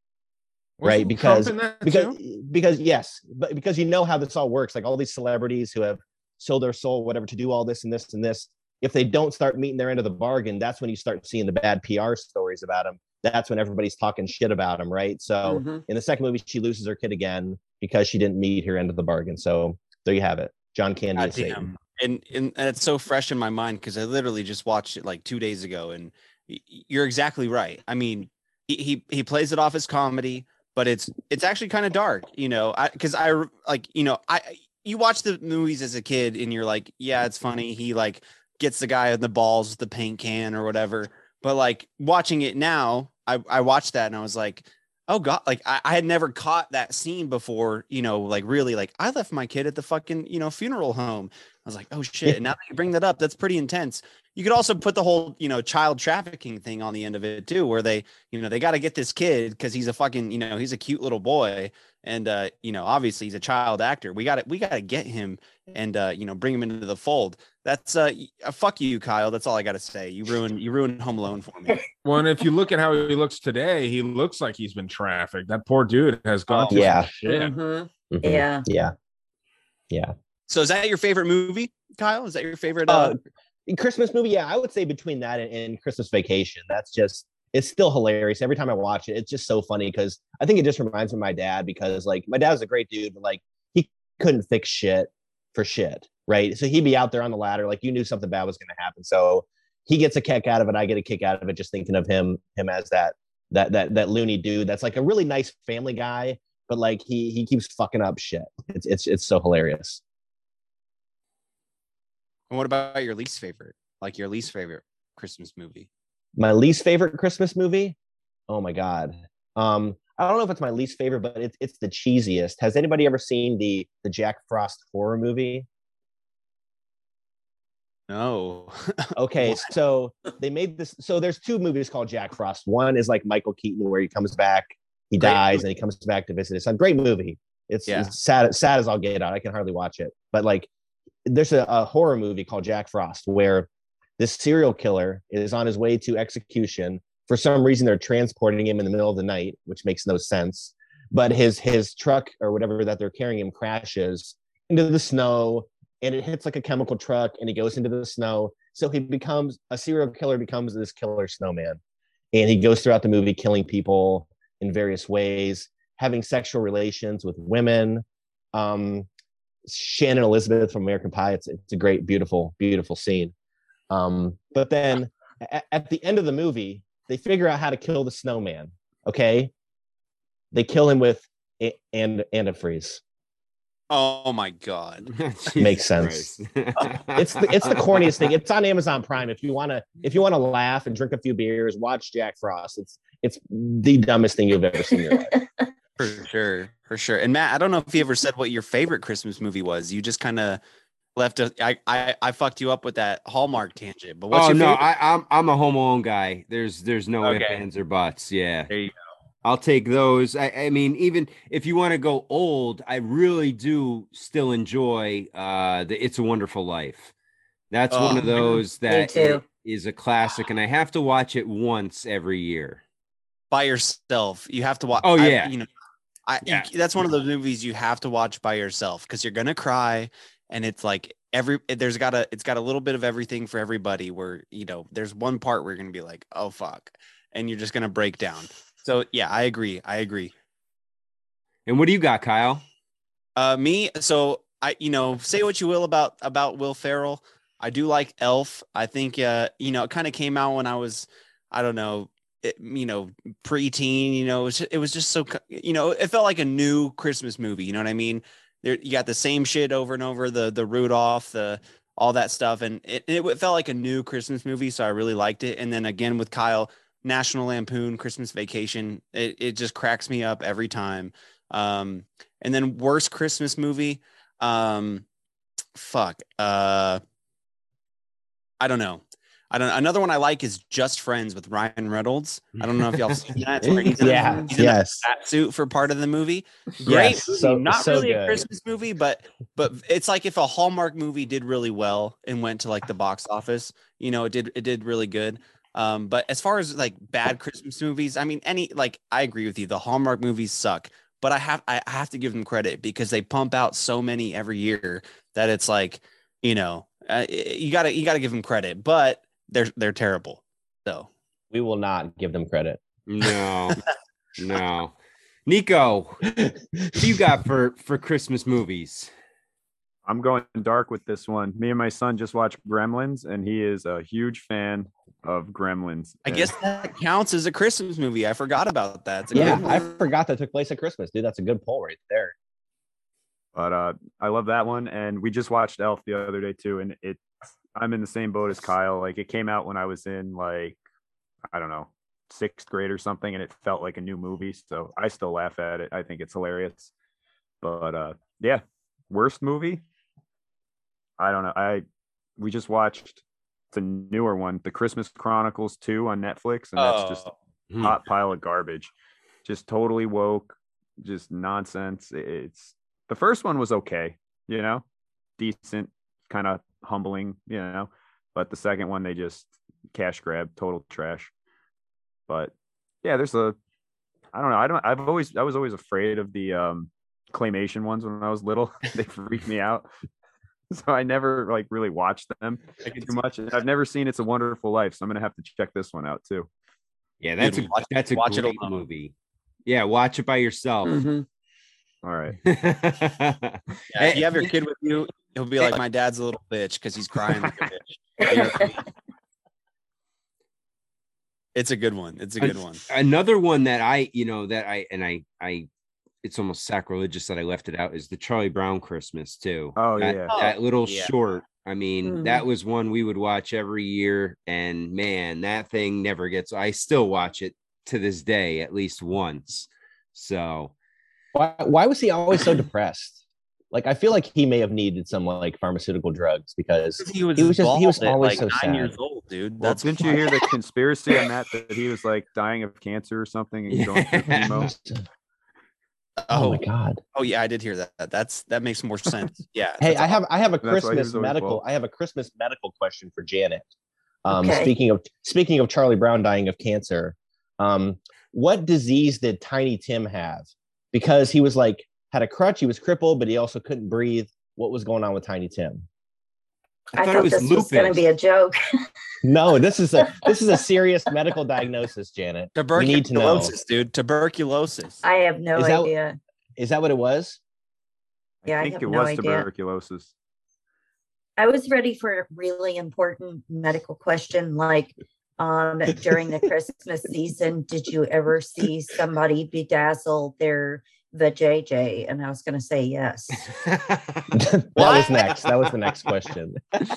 Wasn't Right. Because, Trump in that because, too? because yes, but because you know how this all works, like all these celebrities who have sold their soul, whatever, to do all this and this and this, if they don't start meeting their end of the bargain, that's when you start seeing the bad P R stories about them. That's when everybody's talking shit about him, right? So Mhm. in the second movie, she loses her kid again because she didn't meet her end of the bargain. So there you have it. John Candy God is Satan. damn. And, and and it's so fresh in my mind because I literally just watched it like two days ago, and y- you're exactly right. I mean, he he, he plays it off as comedy, but it's it's actually kind of dark, you know. I because I like you know I you watch the movies as a kid and you're like, yeah, it's funny. He like gets the guy in the balls with the paint can or whatever. But like watching it now, I I watched that and I was like, oh God, like I, I had never caught that scene before, you know, like really like I left my kid at the fucking, you know, funeral home. I was like, oh shit. And now that you bring that up, that's pretty intense. You could also put the whole, you know, child trafficking thing on the end of it too, where they, you know, they got to get this kid because he's a fucking, you know, he's a cute little boy. And, uh, you know, obviously he's a child actor. We got to, we got to get him and, uh, you know, bring him into the fold. That's uh, uh fuck you, Kyle. That's all I got to say. You ruined, you ruined Home Alone for me. Well, and if you look at how he looks today, he looks like he's been trafficked. That poor dude has gone Oh, through yeah. some shit. Mhm. Mhm. Yeah. Yeah. Yeah. So is that your favorite movie, Kyle? Is that your favorite? Uh, Uh, Christmas movie, yeah, I would say between that and, and Christmas Vacation. That's just, it's still hilarious. Every time I watch it, it's just so funny because I think it just reminds me of my dad because like my dad was a great dude, but like he couldn't fix shit for shit, right? So he'd be out there on the ladder, like you knew something bad was going to happen. So he gets a kick out of it. I get a kick out of it just thinking of him, him as that that that that loony dude that's like a really nice family guy, but like he he keeps fucking up shit. It's it's it's so hilarious. and what about your least favorite? Like your least favorite Christmas movie? My least favorite Christmas movie? Oh my God. Um, I don't know if it's my least favorite, but it's it's the cheesiest. Has anybody ever seen the the Jack Frost horror movie? No. Okay, What? so they made this. So there's two movies called Jack Frost. One is like Michael Keaton, where he comes back, he Great dies, movie. and he comes back to visit his son. Great movie. It's, Yeah. it's sad, sad as I'll get out. I can hardly watch it. But like, there's a, a horror movie called Jack Frost where this serial killer is on his way to execution. For some reason, they're transporting him in the middle of the night, which makes no sense. But his his truck or whatever that they're carrying him crashes into the snow, and it hits like a chemical truck, and he goes into the snow. So he becomes a serial killer, becomes this killer snowman, and he goes throughout the movie killing people in various ways, having sexual relations with women. Um, Shannon Elizabeth from American Pie. It's it's a great, beautiful, beautiful scene. Um, but then at, at the end of the movie, they figure out how to kill the snowman. Okay. they kill him with a- and antifreeze. Oh my god. Makes sense. It's the it's the corniest thing. It's on Amazon Prime. If you wanna if you wanna laugh and drink a few beers, watch Jack Frost. It's it's the dumbest thing you've ever seen in your life. For sure, for sure. And Matt, I don't know if you ever said what your favorite Christmas movie was. You just kind of left a, I, I I fucked you up with that Hallmark tangent. But what's oh your no, favorite? I, I'm I'm a Home Alone guy. There's there's no ifs, Okay. ands, or buts. Yeah, There you go. I'll take those. I, I mean, even if you want to go old, I really do still enjoy uh the It's a Wonderful Life. That's one Oh, of those Me that too. is a classic, and I have to watch it once every year. By yourself. You have to watch. Oh, I- yeah. you know, I Yeah. you- that's one of those movies you have to watch by yourself because you're gonna cry, and it's like every there's got a it's got a little bit of everything for everybody. Where you know there's one part where you're gonna be like, oh fuck, and you're just gonna break down. So yeah, I agree. I agree. And what do you got, Kyle? Uh, me, so I, you know, say what you will about about Will Ferrell. I do like Elf. I think, uh, you know, it kind of came out when I was, I don't know, it, you know, preteen. You know, it was, it was just so, you know, it felt like a new Christmas movie. You know what I mean? There, you got the same shit over and over. The the Rudolph, the all that stuff, and it, it felt like a new Christmas movie. So I really liked it. And then again with Kyle, National Lampoon Christmas Vacation. It it just cracks me up every time. Um, and then worst Christmas movie. Um, fuck. Uh, I don't know. I don't. Another one I like is Just Friends with Ryan Reynolds. I don't know if y'all seen that. It's where he's in a- Yeah, he's in a yes. fat suit for part of the movie. Great Yes, movie. so- Not so really good. a Christmas movie, but but it's like if a Hallmark movie did really well and went to like the box office, you know, it did it did really good. Um, but as far as like bad Christmas movies, I mean, any like I agree with you. The Hallmark movies suck, but I have I have to give them credit because they pump out so many every year that it's like, you know, uh, you gotta you gotta give them credit, but they're they're terrible. So We will not give them credit. No, no. Nico, what do you got for for Christmas movies? I'm going dark with this one. Me and my son just watched Gremlins, and he is a huge fan of Gremlins. I And guess that counts as a Christmas movie. I forgot about that. It's a Yeah, good I one. forgot that took place at Christmas, dude. That's a good poll right there. But uh, I love that one, and we just watched Elf the other day too, and it. I'm in the same boat as Kyle. Like it came out when I was in like, I don't know, sixth grade or something, and it felt like a new movie. So I still laugh at it. I think it's hilarious. But uh, yeah, worst movie. I don't know. I we just watched the newer one, The Christmas Chronicles two on Netflix, and that's just Oh. a hot pile of garbage. Just totally woke, just nonsense. It's the first one was okay, you know, decent, kind of humbling, you know, but the second one they just cash grab, total trash. But yeah, there's a I don't know. I don't I've always I was always afraid of the um claymation ones when I was little. They freaked me out. So I never like really watched them too much. And I've never seen It's a Wonderful Life, so I'm gonna have to check this one out too. Yeah, that's Dude, a watch- that's a watch it great alone. movie. Yeah, watch it by yourself. Mhm. All right. Yeah, if you have your kid with you, he'll be like, "My dad's a little bitch" because he's crying like a bitch. It's a good one. It's a good one. Another one that I, you know, that I and I, I, it's almost sacrilegious that I left it out is the Charlie Brown Christmas too. Oh that, yeah. that little Yeah. short. I mean, Mhm. that was one we would watch every year, and man, that thing never gets. I still watch it to this day at least once. So Why, why was he always so depressed? Like, I feel like he may have needed some like pharmaceutical drugs because He was, He was just- he was bald at, always like so nine sad. years old, dude. Well, That's didn't you hear the conspiracy on that that he was like dying of cancer or something and going through chemo? oh Oh, my god. oh yeah, I did hear that. That's that makes more sense. Yeah. Hey, that's I have I have a That's why he Christmas was always medical bald. I have a Christmas medical question for Janet. Um, Okay. Speaking of speaking of Charlie Brown dying of cancer, um, what disease did Tiny Tim have? Because he was like had a crutch, he was crippled, but he also couldn't breathe. What was going on with Tiny Tim? I, I thought thought it was this was going to lupus. be a joke. No, this is a this is a serious medical diagnosis, Janet. We need to know. Tuberculosis, dude. Tuberculosis. I have no Is that- idea. Is that what it was? Yeah, I I think have it no was idea. tuberculosis. I was ready for a really important medical question like, um, during the Christmas season, did you ever see somebody bedazzle their vajayjay? And I was going to say yes. That was next. That was the next question.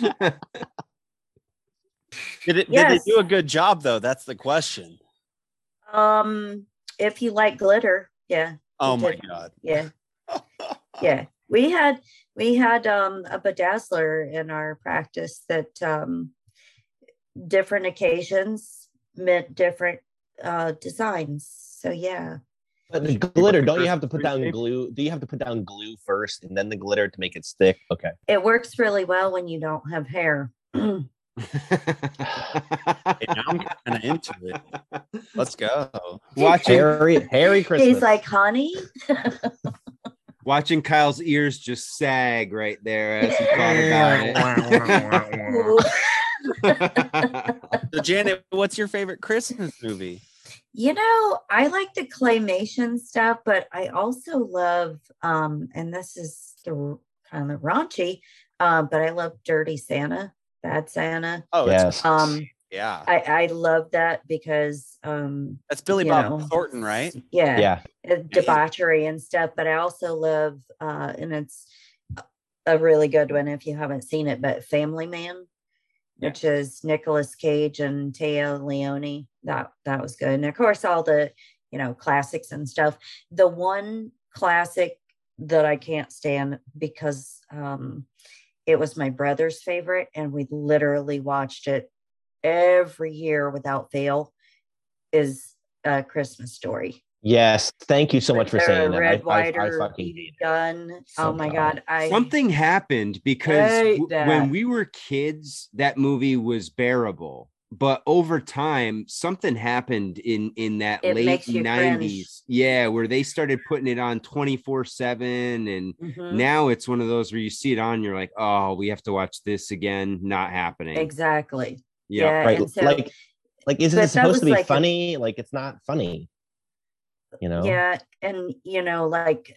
Did it? Yes. Did they do a good job though? That's the question. Um, if you like glitter, yeah. Oh we my did. god. Yeah. Yeah. We had we had um a bedazzler in our practice that um different occasions meant different uh designs. So yeah. But the glitter, don't you have to put down glue? Do you have to put down glue first and then the glitter to make it stick? Okay. It works really well when you don't have hair. Hey, now I'm kind of into it. Let's go. Watching Harry, Harry Christmas. He's like, honey. watching Kyle's ears just sag right there as he thought about it. So Janet, what's your favorite Christmas movie? You know, I like the claymation stuff, but I also love, um, and this is the kind of raunchy, uh, but I love Dirty Santa, Bad Santa. Oh, Yes. it's, Um, yeah. I, I love that because, um, That's Billy you Bob know, Thornton, right? yeah, Yeah. uh, debauchery and stuff. But I also love, uh, and it's a really good one if you haven't seen it, but Family Man, Yeah. which is Nicolas Cage and Taya Leone. That that was good. And of course, all the, you know, classics and stuff. The one classic that I can't stand because um, it was my brother's favorite, and we literally watched it every year without fail, is A Christmas Story. Yes. Thank you so much With for the saying that. I, Red, I, White, I or fucking B B hate it. gun. So Oh my bad. God. I Something happened because hate w- that. when we were kids, that movie was bearable. But over time, something happened in in that It late makes you nineties. Yeah, where they started putting it on twenty-four seven. And Mhm. now it's one of those where you see it on, you're like, oh, we have to watch this again. Not happening. Exactly. Yeah. Yeah. Right. And so, like, like, is but it that supposed was to be like a- funny? like, it's not funny. You know? yeah. And, you know, like,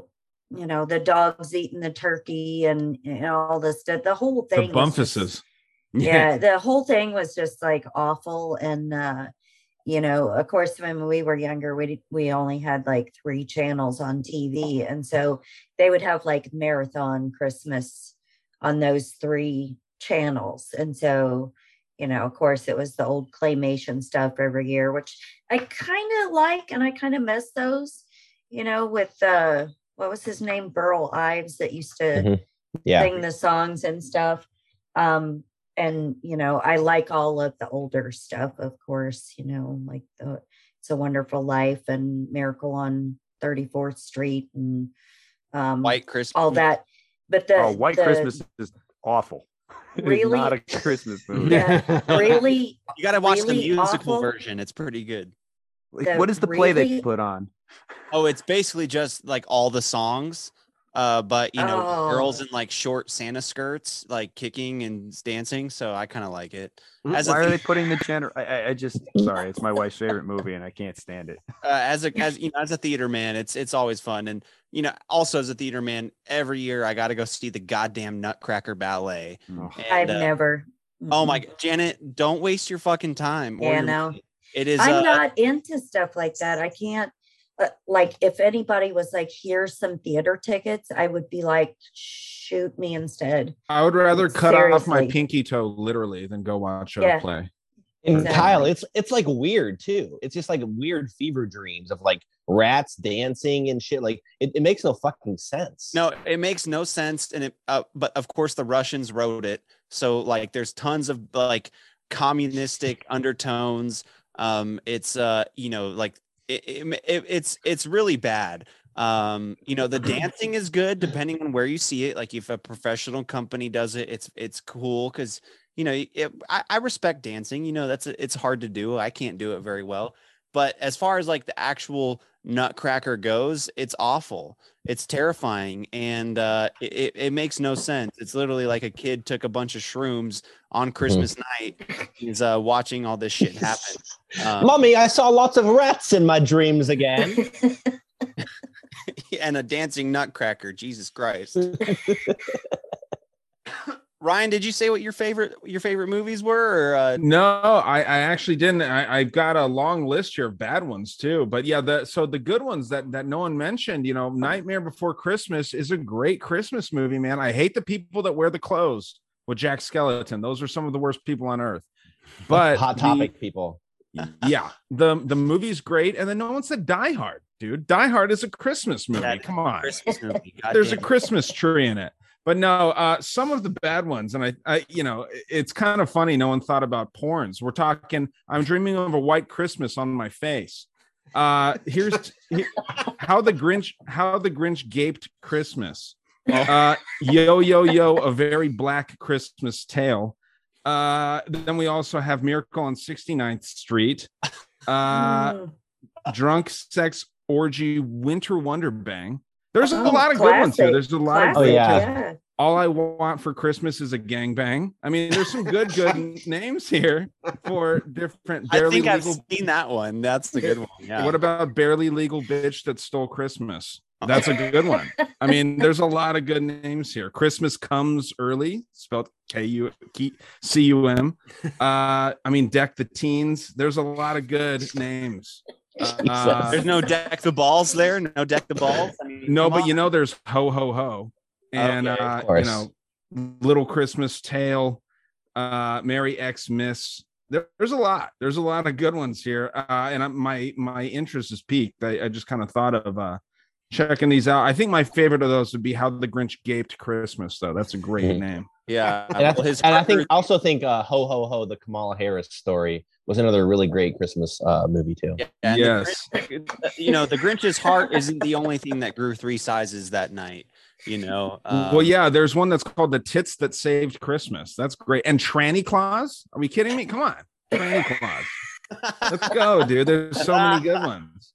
you know, the dogs eating the turkey and, and all this stuff. The whole The thing. was just- Bumphuses. yeah. The whole thing was just like awful. And, uh, you know, of course, when we were younger, we we only had like three channels on T V. And so they would have like marathon Christmas on those three channels. And so, you know, of course, it was the old claymation stuff every year, which I kind of like, and I kind of miss those, you know, with, uh, what was his name? Burl Ives, that used to Mhm. Yeah. sing the songs and stuff. Um, and, you know, I like all of the older stuff, of course, you know, like the It's a Wonderful Life and Miracle on thirty-fourth Street and um, White Christmas. all that. But the, oh, White the Christmas is awful. It is Really- not a Christmas movie. yeah, really, You got to watch really the musical awful. version. It's pretty good. Like, The what is the play they really- put on? Oh, it's basically just like all the songs, uh, but you know, Oh. girls in like short Santa skirts, like kicking and dancing. So I kind of like it. As Why a are they putting the gender? I, I, I just sorry, it's my wife's favorite movie, and I can't stand it. uh, as a as you know, as a theater man, it's it's always fun, and you know, also as a theater man, every year I got to go see the goddamn Nutcracker Ballet. Oh. I've And, uh, never. Oh my Mm-mm. God, Janet, don't waste your fucking time. or Yeah, your no. money. It is. I'm uh, not into stuff like that. I can't. Uh, like, if anybody was like, "Here's some theater tickets," I would be like, "Shoot me instead." I would rather cut off my Seriously. pinky toe literally than go watch a Yeah. play. And Exactly. Kyle, it's it's like weird too. It's just like weird fever dreams of like rats dancing and shit. Like it, it makes no fucking sense. No, it makes no sense, and it. Uh, but of course, the Russians wrote it, so like, there's tons of like communistic undertones. Um, it's uh, you know, like it, it, it- it's it's really bad. Um, you know, the dancing is good depending on where you see it. Like if a professional company does it, it's it's cool because you know it, I, I respect dancing. You know, that's it's hard to do. I can't do it very well. But as far as like the actual Nutcracker goes, it's awful. It's terrifying, and uh, it, it makes no sense. It's literally like a kid took a bunch of shrooms on Christmas night. He's uh, watching all this shit happen. Um, Mommy, I saw lots of rats in my dreams again. and a dancing Nutcracker. Jesus Christ. Ryan, did you say what your favorite your favorite movies were? Or, uh... No, I, I actually didn't. I, I've got a long list here of bad ones too. But yeah, the so the good ones that that no one mentioned, you know, Nightmare Before Christmas is a great Christmas movie, man. I hate the people that wear the clothes with Jack Skellington. Those are some of the worst people on earth. But Hot Topic the, people. Yeah, the the movie's great, and then no one said Die Hard, dude. Die Hard is a Christmas movie. That Come on, Christmas movie. There's a Christmas tree in it. But no, uh, some of the bad ones, and I, I, you know, it's kind of funny. No one thought about porns. We're talking. I'm dreaming of a white Christmas on my face. Uh, here's here, how the Grinch, how the Grinch gaped Christmas. Uh, yo yo yo, a very black Christmas tale. Uh, then we also have Miracle on sixty-ninth Street. Uh, Drunk Sex Orgy Winter Wonder Bang. There's a Oh, lot of good ones here. There's a lot Classic, of Oh, yeah. yeah. All I Want for Christmas is a Gangbang. I mean, there's some good, good names here for different. I Barely think I've legal. seen that one. That's the good one. Yeah. What about Barely Legal Bitch That Stole Christmas? That's a good one. I mean, there's a lot of good names here. Christmas Comes Early, spelled K U C U M. Uh, I mean, Deck the Teens. There's a lot of good names. Uh, There's no deck the balls there. No deck the balls. I mean, no, come but on. you know, there's Ho Ho Ho, and Okay, of uh, you course. know, Little Christmas Tale, uh, Merry Xmas. There, there's a lot. There's a lot of good ones here, uh, and I, my my interest is piqued. I, I just kind of thought of uh, checking these out. I think my favorite of those would be How the Grinch Gaped Christmas, though. That's a great Mhm. name. Yeah. And I, well, his and I think partner- also think uh, Ho Ho Ho, the Kamala Harris story was another really great Christmas uh, movie too. Yeah, and the Yes. Grinch- you know, the Grinch's heart isn't the only thing that grew three sizes that night. You know, um, Well, yeah, there's one that's called The Tits That Saved Christmas. That's great. And Tranny Claus? Are we kidding me? Come on. Tranny Claus. Let's go, dude. There's so many good ones.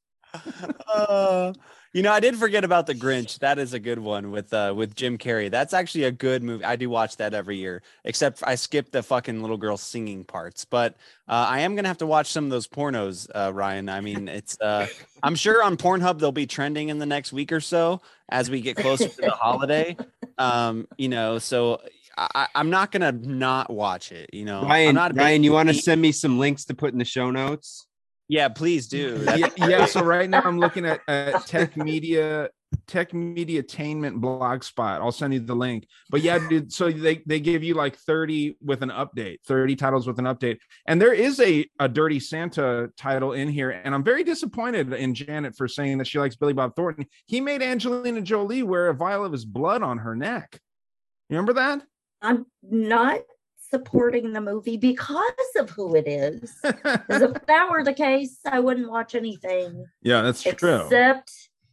uh, you know, I did forget about the Grinch. That is a good one with uh with Jim Carrey. That's actually a good movie. I do watch that every year, except I skipped the fucking little girl singing parts. But uh, I am gonna have to watch some of those pornos, uh, Ryan. I mean, it's uh, I'm sure on Pornhub they'll be trending in the next week or so as we get closer to the holiday. Um, you know, so I, I'm not gonna not watch it. You know, I'm Ryan, not a big Ryan, you want to movie- send me some links to put in the show notes? Yeah, please do. That's- yeah, yeah, so right now I'm looking at, at Tech Media, Tech Mediatainment Blogspot. I'll send you the link. But yeah, dude, so they, they give you like thirty with an update, thirty titles with an update. And there is a, a Dirty Santa title in here. And I'm very disappointed in Janet for saying that she likes Billy Bob Thornton. He made Angelina Jolie wear a vial of his blood on her neck. You remember that? I'm not supporting the movie because of who it is. 'Cause if that were the case, I wouldn't watch anything Yeah, that's true. except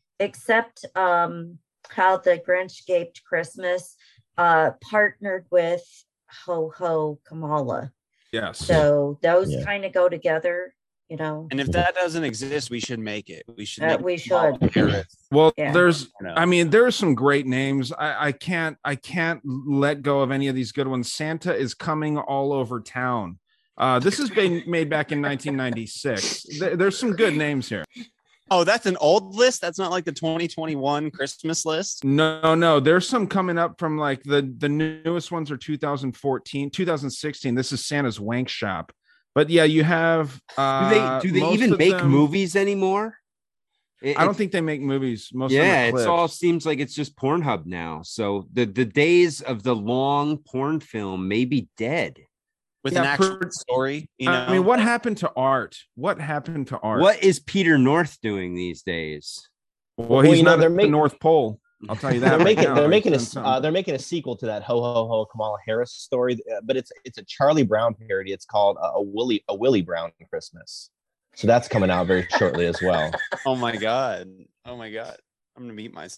except um How the Grinch Gaped Christmas uh partnered with Ho Ho Kamala. Yes. So those Yeah. kind of go together, you know. And if that doesn't exist, we should make it. We should. Uh, make we Kamala should. Harris. Well, Yeah. there's You know. I mean, there are some great names. I, I can't I can't let go of any of these good ones. Santa is Coming All Over Town. Uh, this has been made back in nineteen ninety-six. There, there's some good names here. Oh, that's an old list. That's not like the twenty twenty-one Christmas list. No, no, there's some coming up from like the the newest ones are two thousand fourteen, two thousand sixteen. This is Santa's Wank Shop. But yeah, you have. Do Uh, they do they most even of make them- movies anymore? It- I don't it- think they make movies. Most of them yeah, are it clips. all seems like it's just Pornhub now. So the the days of the long porn film may be dead. With Yeah, an actual per- story. You know, I mean, what happened to art? What happened to art? What is Peter North doing these days? Well, Well, he's you know, not they're at the making- North Pole. I'll tell you that. They're right making now. they're making a He's done uh, they're making a sequel to that Ho Ho Ho Kamala Harris story, uh, but it's it's a Charlie Brown parody. It's called uh, a Willie a Willie Brown Christmas. So that's coming out very shortly as well. Oh my god. Oh my god. I'm gonna meet my.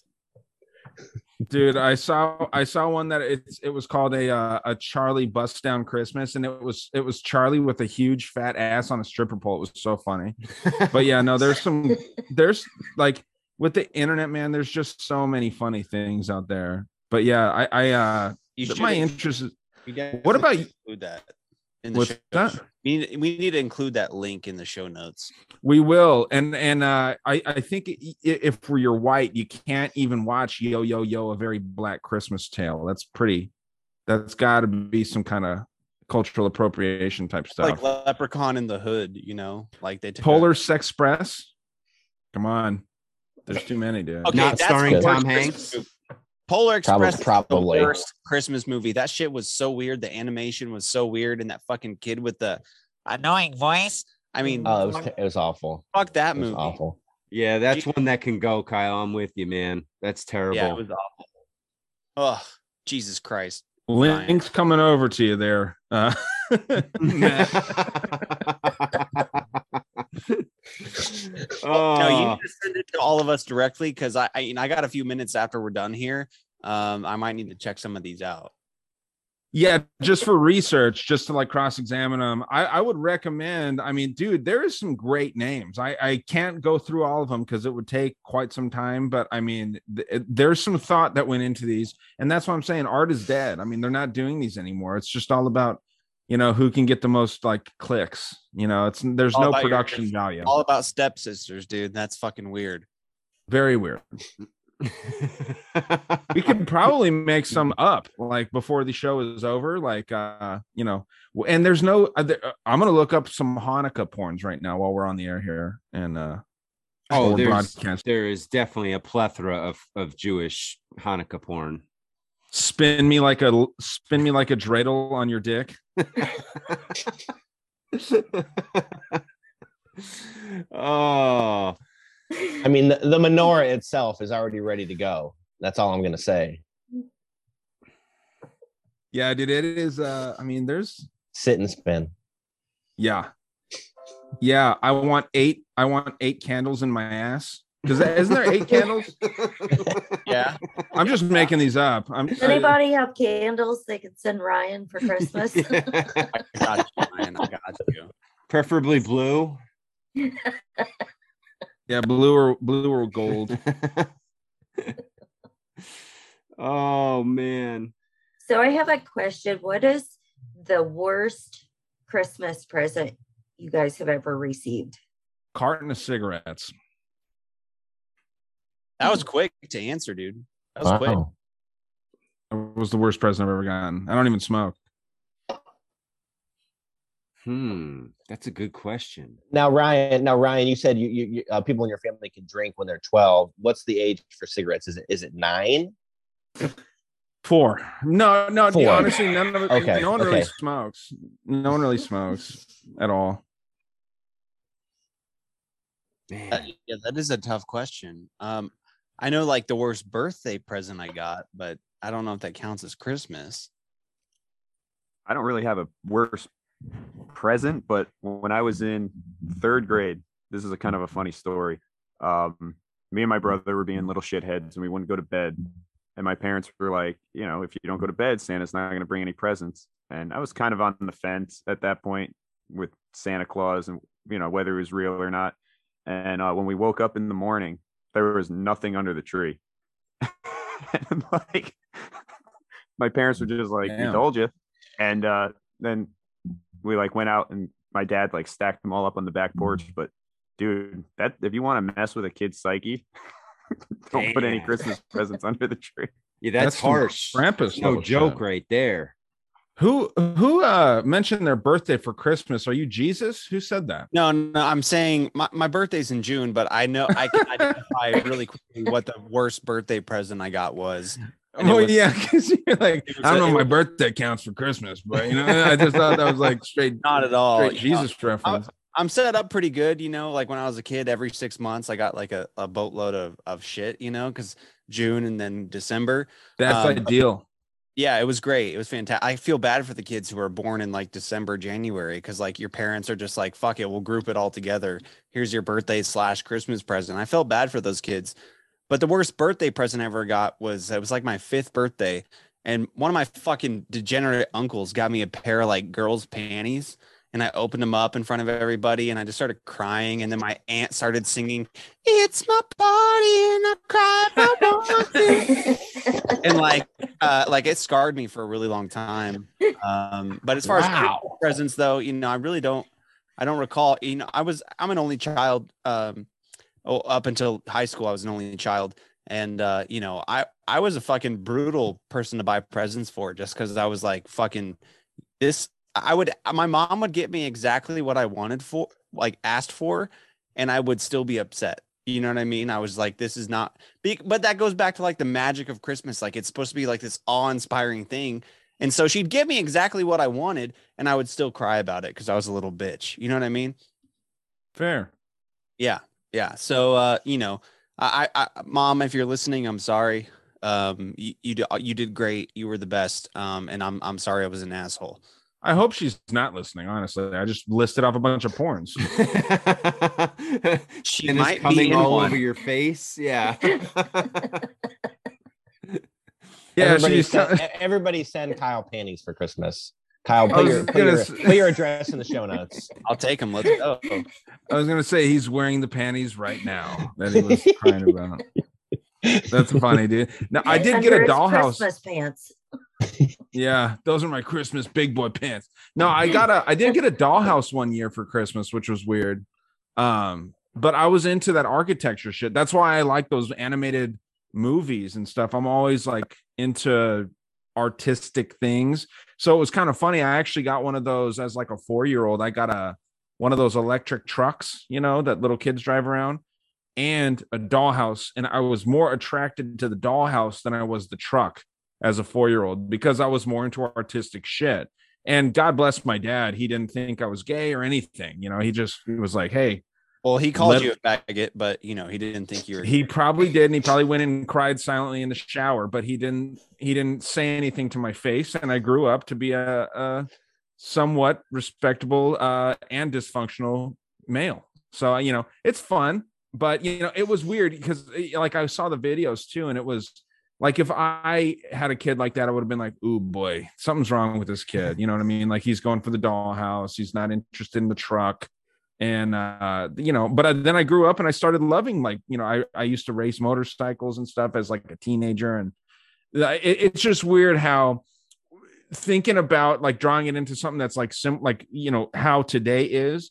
Dude, I saw I saw one that it's it was called a uh, a Charlie Bust Down Christmas, and it was it was Charlie with a huge fat ass on a stripper pole. It was so funny. But yeah, no, there's some there's like with the internet, man. There's just so many funny things out there. But yeah, I I uh You should my interest is you guys what about include that in the what's show? that? We need, we need to include that link in the show notes. We will, and and uh, I I think i- if you're white, you can't even watch Yo Yo Yo, a very black Christmas tale. That's pretty That's got to be some kind of cultural appropriation type stuff. Like Leprechaun in the Hood, you know, like they took Polar a- Sexpress. Come on, there's too many, dude. Okay, Not that's starring the worst Tom Christmas Hanks? movie. Polar Probably- Express is probably. the worst Christmas movie. That shit was so weird. The animation was so weird, and that fucking kid with the annoying voice. I mean, Oh, it was it was awful. fuck that It was movie. awful. Yeah, that's one that can go, Kyle. I'm with you, man. That's terrible. Yeah, it was awful. Oh, Jesus Christ. Link's coming over to you there. Uh, Matt. Oh, No, you need to send it to all of us directly because I, I, you know, I got a few minutes after we're done here. Um, I might need to check some of these out. Yeah, just for research, just to like cross-examine them. I, I would recommend. I mean, dude, there is some great names. I, I can't go through all of them because it would take quite some time. But I mean, th- there's some thought that went into these, and that's why I'm saying art is dead. I mean, they're not doing these anymore. It's just all about, you know, who can get the most like clicks. You know, it's there's All no about your- production value. All about stepsisters, dude. That's fucking weird. Very weird. We could probably make some up like before the show is over, like uh you know, and there's no uh, there- uh, I'm gonna look up some Hanukkah porns right now while we're on the air here, and uh while oh, we're there's broadcasting. there is definitely a plethora of of Jewish Hanukkah porn. Spin me like a spin me like a dreidel on your dick. Oh, I mean, the, the menorah itself is already ready to go. That's all I'm gonna say. Yeah, dude, it is. uh I mean, there's Sit and spin. yeah, yeah. I want eight. I want eight candles in my ass. Because isn't there eight candles? Yeah. I'm just making these up. I'm Does anybody have candles they could send Ryan for Christmas? I got you, man. I got you. preferably blue. yeah, blue or blue or gold. Oh man. So I have a question. What is the worst Christmas present you guys have ever received? Carton of cigarettes. That was quick to answer, dude. That was quick. Wow. That was the worst present I've ever gotten. I don't even smoke. Hmm, that's a good question. Now, Ryan. Now, Ryan, you said you, you, you uh, people in your family can drink when they're twelve. What's the age for cigarettes? Is it is it nine? Four. No, no. Four. Honestly, none of it. Okay, No one really okay. smokes. No one really smokes at all. Man. Uh, yeah, that is a tough question. Um, I know like the worst birthday present I got, but I don't know if that counts as Christmas. I don't really have a worse present, but when I was in third grade, this is a kind of a funny story. Um, me and my brother were being little shitheads and we wouldn't go to bed. And my parents were like, you know, if you don't go to bed, Santa's not going to bring any presents. And I was kind of on the fence at that point with Santa Claus and, you know, whether it was real or not. And uh, when we woke up in the morning, there was nothing under the tree. And like, my parents were just like, Damn. we told you. And uh, then we like went out and my dad like stacked them all up on the back porch. But dude, that if you want to mess with a kid's psyche, don't put any Damn. Christmas presents under the tree. Yeah, that's, That's some harsh. Krampus That's no level joke shit. right there. Who who uh mentioned their birthday for Christmas? Are you Jesus? Who said that? No, no, I'm saying my, my birthday's in June, but I know I can identify really quickly what the worst birthday present I got was. And it Oh was- yeah, because you're like, it was I don't a- know it if my was- birthday counts for Christmas, but you know, I just thought that was like straight, Not at all. straight you know. Jesus reference. I'm set up pretty good, you know, like when I was a kid, every six months I got like a, a boatload of, of shit, you know, because June and then December. That's um, ideal. Yeah, it was great. It was fantastic. I feel bad for the kids who are born in like December, January, because like your parents are just like, fuck it, we'll group it all together. Here's your birthday slash Christmas present. I felt bad for those kids. But the worst birthday present I ever got was it was like my fifth birthday. And one of my fucking degenerate uncles got me a pair of like girls' panties. And I opened them up in front of everybody and I just started crying. And then my aunt started singing, "It's my party and I cry if I want to." And like, uh, like it scarred me for a really long time. Um, but as far Wow. as presents though, you know, I really don't, I don't recall, you know, I was, I'm an only child. Um, oh, up until high school, I was an only child. And uh, you know, I I was a fucking brutal person to buy presents for, just because I was like, fucking this. I would my mom would get me exactly what I wanted for, like asked for, and I would still be upset. You know what I mean? I was like, this is not big, but that goes back to like the magic of Christmas. Like it's supposed to be like this awe-inspiring thing. And so she'd give me exactly what I wanted, and I would still cry about it because I was a little bitch. You know what I mean? Fair. Yeah. Yeah. So uh, you know, I, I, Mom, if you're listening, I'm sorry. Um, you, you, you did great. You were the best. Um, and I'm, I'm sorry I was an asshole. I hope she's not listening. Honestly, I just listed off a bunch of porns. She and might it's coming be in all one. over your face. Yeah. Yeah, everybody, she's send, everybody send Kyle panties for Christmas. Kyle, put was your, put, gonna your, s- put your address in the show notes. I'll take him. Let's go. I was gonna say he's wearing the panties right now that he was crying about. That's funny, dude. Now I did get a Under his dollhouse. Christmas pants. Yeah, those are my Christmas big boy pants. No, I got a I did get a dollhouse one year for Christmas, which was weird. Um, but I was into that architecture shit. That's why I like those animated movies and stuff. I'm always like into artistic things. So it was kind of funny. I actually got one of those as like a four-year-old. I got a one of those electric trucks, you know, that little kids drive around, and a dollhouse. And I was more attracted to the dollhouse than I was the truck as a four-year-old because I was more into artistic shit. And God bless my dad. He didn't think I was gay or anything. You know, he just he was like, hey. Well, he called Let- you a faggot, but you know, he didn't think you were. He probably did, and he probably went in and cried silently in the shower, but he didn't he didn't say anything to my face. And I grew up to be a, a somewhat respectable uh and dysfunctional male. So you know, it's fun, but you know, it was weird because like I saw the videos too, and it was like if I had a kid like that, I would have been like, "Ooh, boy, something's wrong with this kid." You know what I mean? Like he's going for the dollhouse, he's not interested in the truck. And uh you know, but I, then I grew up and I started loving, like, you know, I I used to race motorcycles and stuff as like a teenager, and it, it's just weird how thinking about like drawing it into something that's like sim like you know how today is,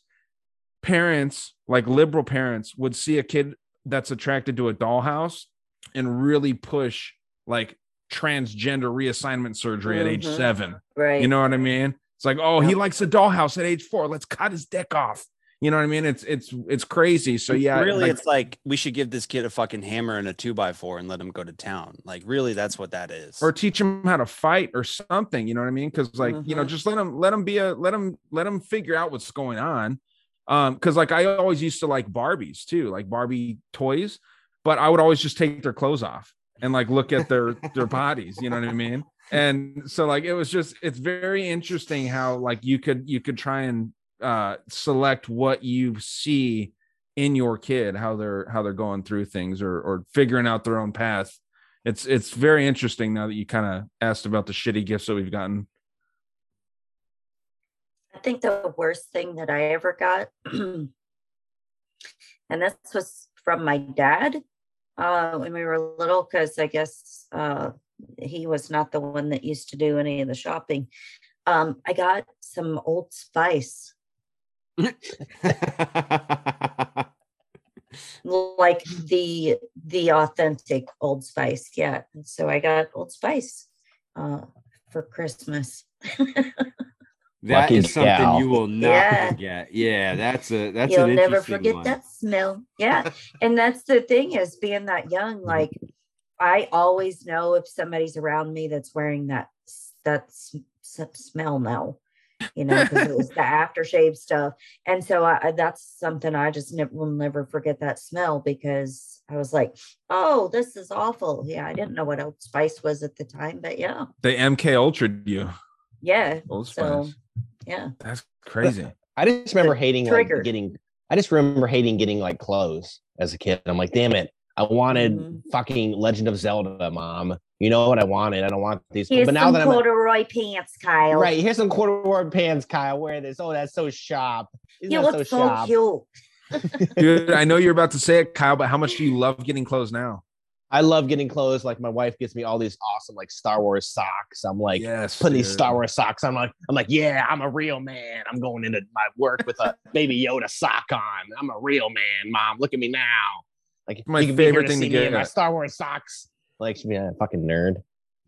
parents like liberal parents would see a kid that's attracted to a dollhouse and really push like transgender reassignment surgery at age Mhm. seven. Right. You know what I mean? It's like, oh, he likes a dollhouse at age four. Let's cut his dick off. You know what I mean? It's it's it's crazy. So yeah, really, like, it's like we should give this kid a fucking hammer and a two by four and let him go to town. Like, really, that's what that is. or teach him how to fight or something. You know what I mean? Because like you know, Mhm. just let him let him be a let him let him figure out what's going on. Um, because like I always used to like Barbies too, like Barbie toys, but I would always just take their clothes off and like look at their their bodies. You know what I mean? And so like it was just it's very interesting how like you could you could try and uh select what you see in your kid, how they're how they're going through things or or figuring out their own path. It's it's very interesting now that you kind of asked about the shitty gifts that we've gotten. I think the worst thing that I ever got, and this was from my dad uh, when we were little, because I guess uh, he was not the one that used to do any of the shopping. Um, I got some Old Spice, like the the authentic Old Spice. Yeah, so I got Old Spice uh, for Christmas. That Lucky is something gal. you will not Yeah. forget. Yeah, that's a that's You'll an never interesting forget one. that smell. Yeah. And that's the thing is being that young, like I always know if somebody's around me that's wearing that that s- s- smell now, you know, because it was the aftershave stuff. And so I, I- that's something I just never will never forget that smell because I was like, oh, this is awful. Yeah, I didn't know what Old Spice was at the time, but yeah, They M K Ultra'd you. yeah. Old So Spice. yeah. That's crazy. I just remember hating like trigger. getting. I just remember hating getting like clothes as a kid. I'm like, damn it! I wanted Mhm. fucking Legend of Zelda, Mom. You know what I wanted? I don't want these. Here's but now some that I'm corduroy pants, Kyle. right, here's some corduroy pants, Kyle. Wear this. Oh, that's so sharp. Isn't You that look so so sharp? cute. Dude, I know you're about to say it, Kyle, but how much do you love getting clothes now? I love getting clothes. Like my wife gets me all these awesome like Star Wars socks. I'm like Yes, putting these dude. Star Wars socks. I'm like, I'm like, yeah, I'm a real man. I'm going into my work with a baby Yoda sock on. I'm a real man, Mom. Look at me now. Like My you can be here favorite thing to see me in get. my Star Wars socks. Like, she'd be a fucking nerd.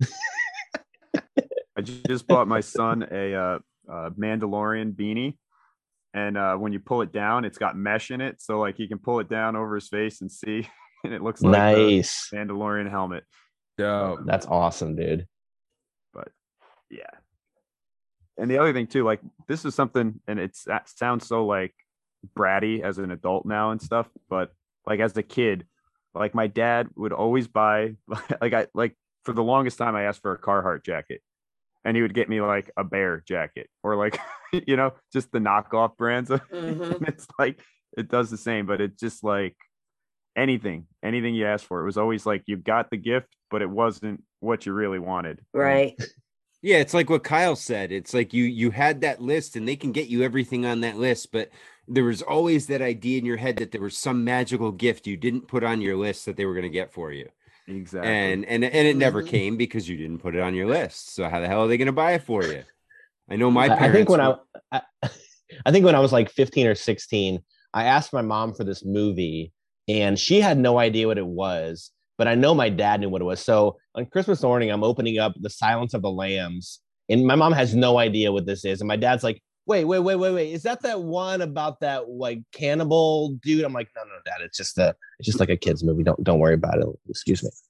I just bought my son a uh, uh, Mandalorian beanie, and uh, when you pull it down, it's got mesh in it, so like he can pull it down over his face and see, and it looks like Nice. the Mandalorian helmet. Dope. That's awesome, dude. But yeah, and the other thing too, like this is something, and it's that sounds so like bratty as an adult now and stuff, but like as a kid, like my dad would always buy like I like for the longest time I asked for a Carhartt jacket, and he would get me like a Bear jacket or like you know just the knockoff brands. Mhm. And it's like it does the same, but it's just like anything, anything you asked for. It was always like you got the gift, but it wasn't what you really wanted. Right. Yeah, it's like what Kyle said. It's like you you had that list and they can get you everything on that list, but there was always that idea in your head that there was some magical gift you didn't put on your list that they were going to get for you. Exactly. And and and it never Mhm. came because you didn't put it on your list. So how the hell are they going to buy it for you? I know my I- parents. I think when were- I, I I think when I was like fifteen or sixteen, I asked my mom for this movie and she had no idea what it was, but I know my dad knew what it was. So on Christmas morning, I'm opening up The Silence of the Lambs and my mom has no idea what this is. And my dad's like, wait, wait, wait, wait, wait. Is that that one about that like cannibal dude? I'm like, no, no, dad. It's just a, it's just like a kid's movie. Don't, don't worry about it. Excuse me.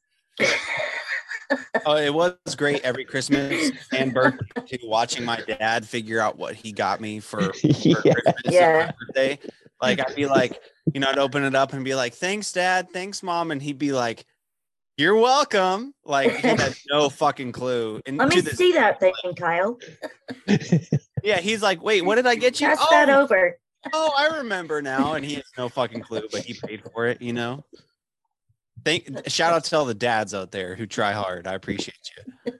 Oh, it was great every Christmas and birthday too, watching my dad figure out what he got me for, for Yeah. Christmas Yeah. and my birthday. Like I'd be like, you know, I'd open it up and be like, thanks, Dad, thanks, Mom. And he'd be like, you're welcome. Like he had no fucking clue. And Let to me this, see that thing, Kyle. yeah, he's like, wait, what did I get you? Pass Oh, that over. oh, I remember now. And he has no fucking clue, but he paid for it, you know. Thank shout out to all the dads out there who try hard. I appreciate you.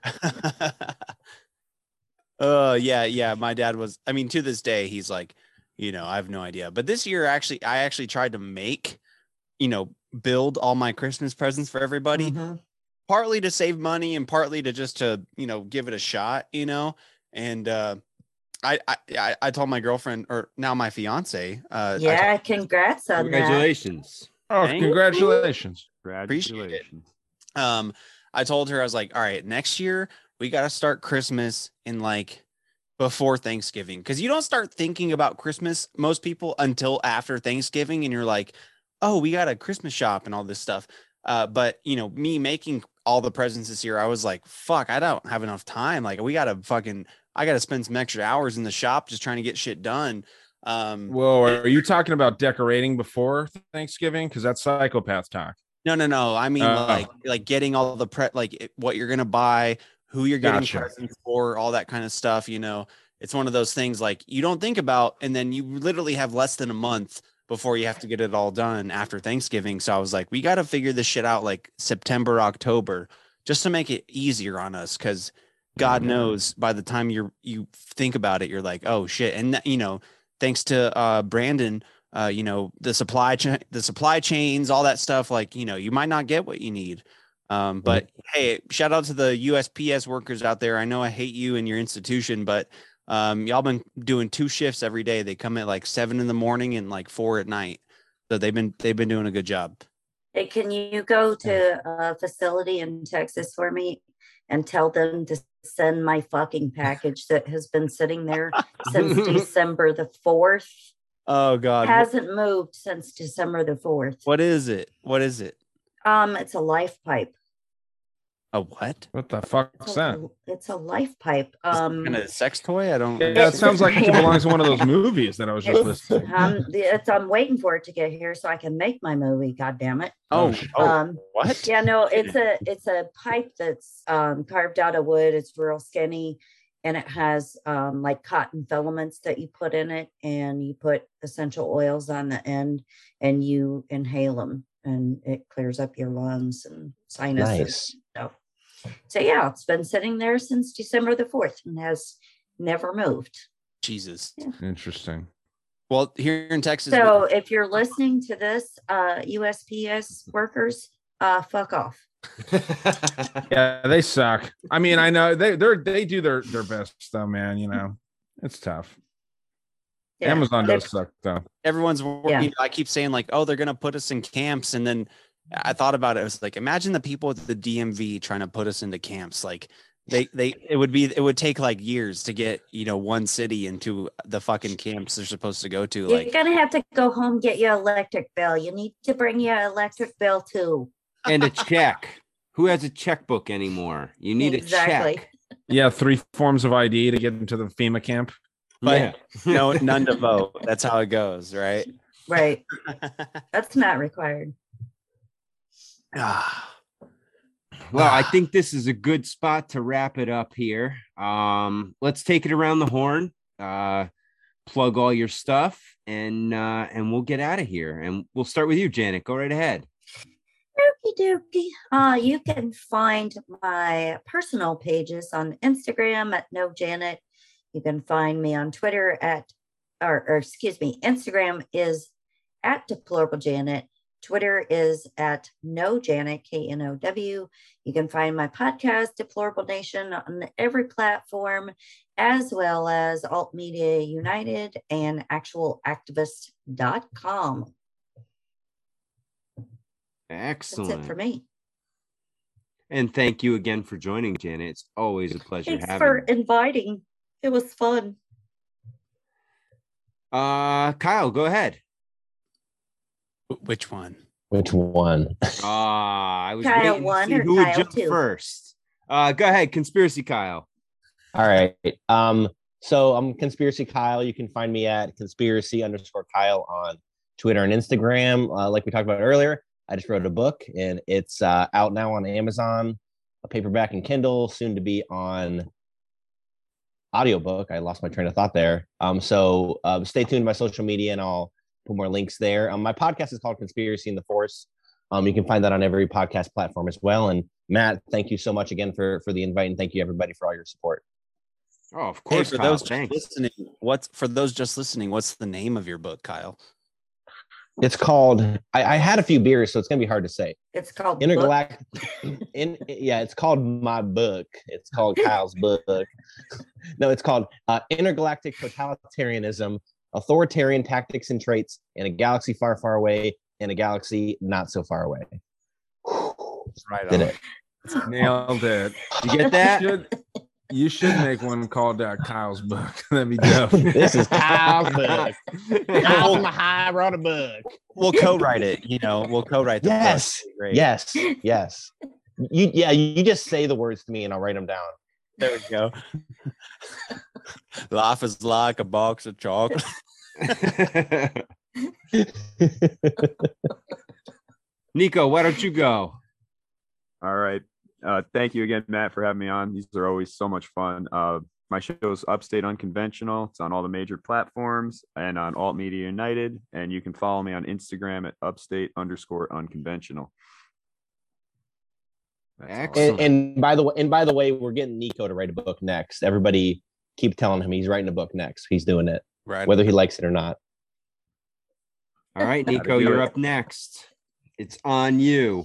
uh yeah, yeah. My dad was, I mean, to this day, he's like, you know, I have no idea. But this year actually, I actually tried to make, you know, build all my Christmas presents for everybody, Mhm. partly to save money and partly to just to, you know, give it a shot, you know. And uh I I I- I told my girlfriend, or now my fiance, uh I Yeah, congrats on that. Congratulations. Oh, Thank you. congratulations. Congratulations. um I told her, I was like, all right, next year we got to start Christmas in like before Thanksgiving, because you don't start thinking about Christmas, most people, until after Thanksgiving, and you're like, oh, we got a Christmas shop and all this stuff. Uh but you know, me making all the presents this year, I was like, fuck, I don't have enough time. Like we gotta fucking I gotta spend some extra hours in the shop just trying to get shit done. um Whoa, are you talking about decorating before Thanksgiving? Because that's psychopath talk. No, no, no. I mean, Oh. like, like getting all the pre, like it- what you're gonna buy, who you're getting Gotcha. presents for, all that kind of stuff. You know, it's one of those things like you don't think about, and then you literally have less than a month before you have to get it all done after Thanksgiving. So I was like, we got to figure this shit out like September, October, just to make it easier on us, because God knows by the time you're you think about it, you're like, oh shit, and that- you know, thanks to uh, Brandon. Uh, you know, the supply chain, the supply chains, all that stuff. Like, you know, you might not get what you need. Um, but hey, shout out to the U S P S workers out there. I know I hate you and your institution, but um, y'all been doing two shifts every day. They come at like seven in the morning and like four at night. So they've been they've been doing a good job. Hey, can you go to a facility in Texas for me and tell them to send my fucking package that has been sitting there since December the fourth? Oh God, Hasn't moved since December the fourth. what is it? What is it? Um, it's a life pipe. A what? What the fuck's It's that? a, it's a life pipe. Um, Kind of sex toy? I don't. Yeah, it sounds like it Yeah. belongs in one of those movies that I was just it's, listening. um, the- it's, I'm waiting for it to get here so I can make my movie. God damn it. Oh, oh, Um, what? Yeah, no, it's a it's a pipe that's um, carved out of wood. It's real skinny, and it has um, like cotton filaments that you put in it, and you put essential oils on the end, and you inhale them, and it clears up your lungs and sinuses. Nice. So, so yeah, it's been sitting there since December the fourth and has never moved. Jesus. Interesting. Well, here in Texas, So if you're listening to this, uh, U S P S workers, uh, fuck off. Yeah, they suck. I mean, I know they they're they do their their best though, man. You know, it's tough. Yeah. Amazon They're- does suck though. Everyone's, you Yeah. know, I keep saying like, oh, they're gonna put us in camps, and then I thought about it. I was like, imagine the people at the D M V trying to put us into camps. Like they, they, it would be, it would take like years to get, you know, one city into the fucking camps they're supposed to go to. You're Like, gonna have to go home, get your electric bill. You need to bring your electric bill too. And a check. Who has a checkbook anymore? You need Exactly. a check. Yeah, three forms of I D to get into the FEMA camp. but Yeah. no, none to vote. That's how it goes, right? Right. That's not required. Ah. Well, I think this is a good spot to wrap it up here. Um, let's take it around the horn. Uh, plug all your stuff, and uh, and we'll get out of here. And we'll start with you, Janet. Go right ahead. Okie dokie. Uh, you can find my personal pages on Instagram at No Janet. You can find me on Twitter at, or, or excuse me, Instagram is at Deplorable Janet. Twitter is at No Janet, K N O W. You can find my podcast, Deplorable Nation, on every platform, as well as Alt Media United and actual activist dot com. Excellent. That's it for me. And thank you again for joining, Janet. It's always a pleasure Thanks having for you. inviting. It was fun. Uh, Kyle, go ahead. Which one? Which one? Ah, I was Kyle waiting to one see or who would Kyle jump two? first. Uh, go ahead, Conspiracy Kyle. All right. Um, so I'm Conspiracy Kyle. You can find me at conspiracy underscore Kyle on Twitter and Instagram. Uh, like we talked about earlier, I just wrote a book and it's uh, out now on Amazon, a paperback and Kindle, soon to be on audiobook. I lost my train of thought there. Um, so uh, stay tuned to my social media and I'll put more links there. Um, my podcast is called Conspiracy in the Force. Um, you can find that on every podcast platform as well. And Matt, thank you so much again for for the invite, and thank you everybody for all your support. Oh, of Hey, course, for Kyle. those just Thanks. listening, what's for those just listening? What's the name of your book, Kyle? It's called. I, I had a few beers, so it's gonna be hard to say. It's called Book. Intergalactic. In yeah, it's called my book. It's called Kyle's book. No, it's called uh, Intergalactic Totalitarianism: Authoritarian Tactics and Traits in a Galaxy Far, Far Away, in a Galaxy Not So Far Away. Right Did on. it? Nailed it. You get that? You should, you should make one called uh, Kyle's book. That'd be dope. This is Kyle's book. Kyle's my high wrote a book. We'll co-write it. You know, we'll co-write the Yes. book. Great. Yes. Yes. You yeah. You just say the words to me, and I'll write them down. There we go. Life is like a box of chocolate. Nico, why don't you go? All right. Uh, thank you again, Matt, for having me on. These are always so much fun. Uh, my show is Upstate Unconventional. It's on all the major platforms and on Alt Media United. And you can follow me on Instagram at upstate underscore unconventional. That's all. Excellent. And, and by the way, and by the way, we're getting Nico to write a book next. Everybody keep telling him he's writing a book next. He's doing it, Right. whether he likes it or not. All right, Gotta Nico, do you're it. up next. It's on you.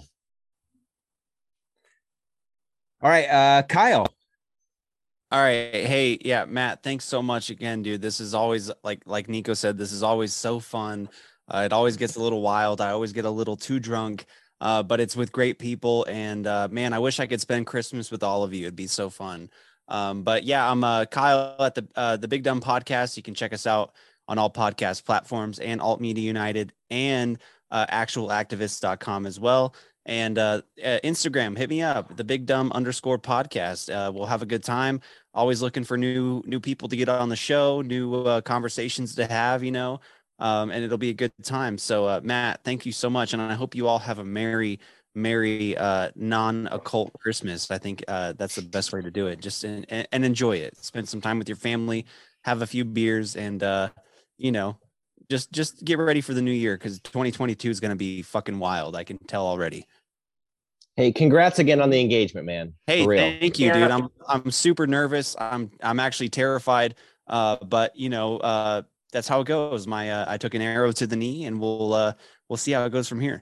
All right, uh, Kyle. All right. Hey, yeah, Matt, thanks so much again, dude. This is always like like Nico said, this is always so fun. Uh, it always gets a little wild. I always get a little too drunk, uh, but it's with great people. And uh, man, I wish I could spend Christmas with all of you. It'd be so fun. Um, but yeah, I'm uh, Kyle at the uh, the Big Dumb Podcast. You can check us out on all podcast platforms and Alt Media United and uh, actual activists dot com as well. And uh, uh, Instagram, hit me up, the Big Dumb underscore podcast. Uh, we'll have a good time. Always looking for new new people to get on the show, new uh, conversations to have, you know, um, and it'll be a good time. So, uh, Matt, thank you so much, and I hope you all have a merry, merry uh, non-occult Christmas. I think uh, that's the best way to do it. Just in, and, and enjoy it. Spend some time with your family, have a few beers, and uh, you know, just just get ready for the new year because twenty twenty-two is going to be fucking wild. I can tell already. Hey, congrats again on the engagement, man. Hey, For real. thank you, Yeah. dude. I'm I'm super nervous. I'm I'm actually terrified. Uh, but you know, uh, that's how it goes. My uh, I took an arrow to the knee, and we'll uh, we'll see how it goes from here.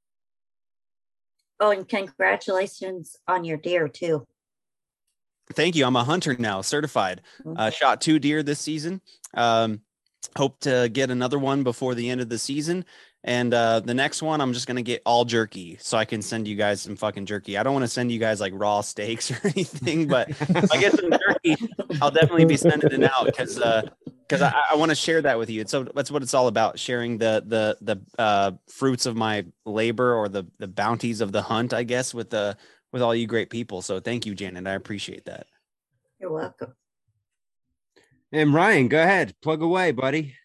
Oh, and congratulations on your deer too. Thank you. I'm a hunter now, certified. Uh, shot two deer this season. Um, hope to get another one before the end of the season. And uh, the next one, I'm just going to get all jerky so I can send you guys some fucking jerky. I don't want to send you guys like raw steaks or anything, but if I get some jerky, I'll definitely be sending it out because uh, because I, I want to share that with you. It's so that's what it's all about, sharing the the the uh, fruits of my labor or the the bounties of the hunt, I guess, with the with all you great people. So thank you, Janet. I appreciate that. You're welcome. And Ryan, go ahead, plug away, buddy.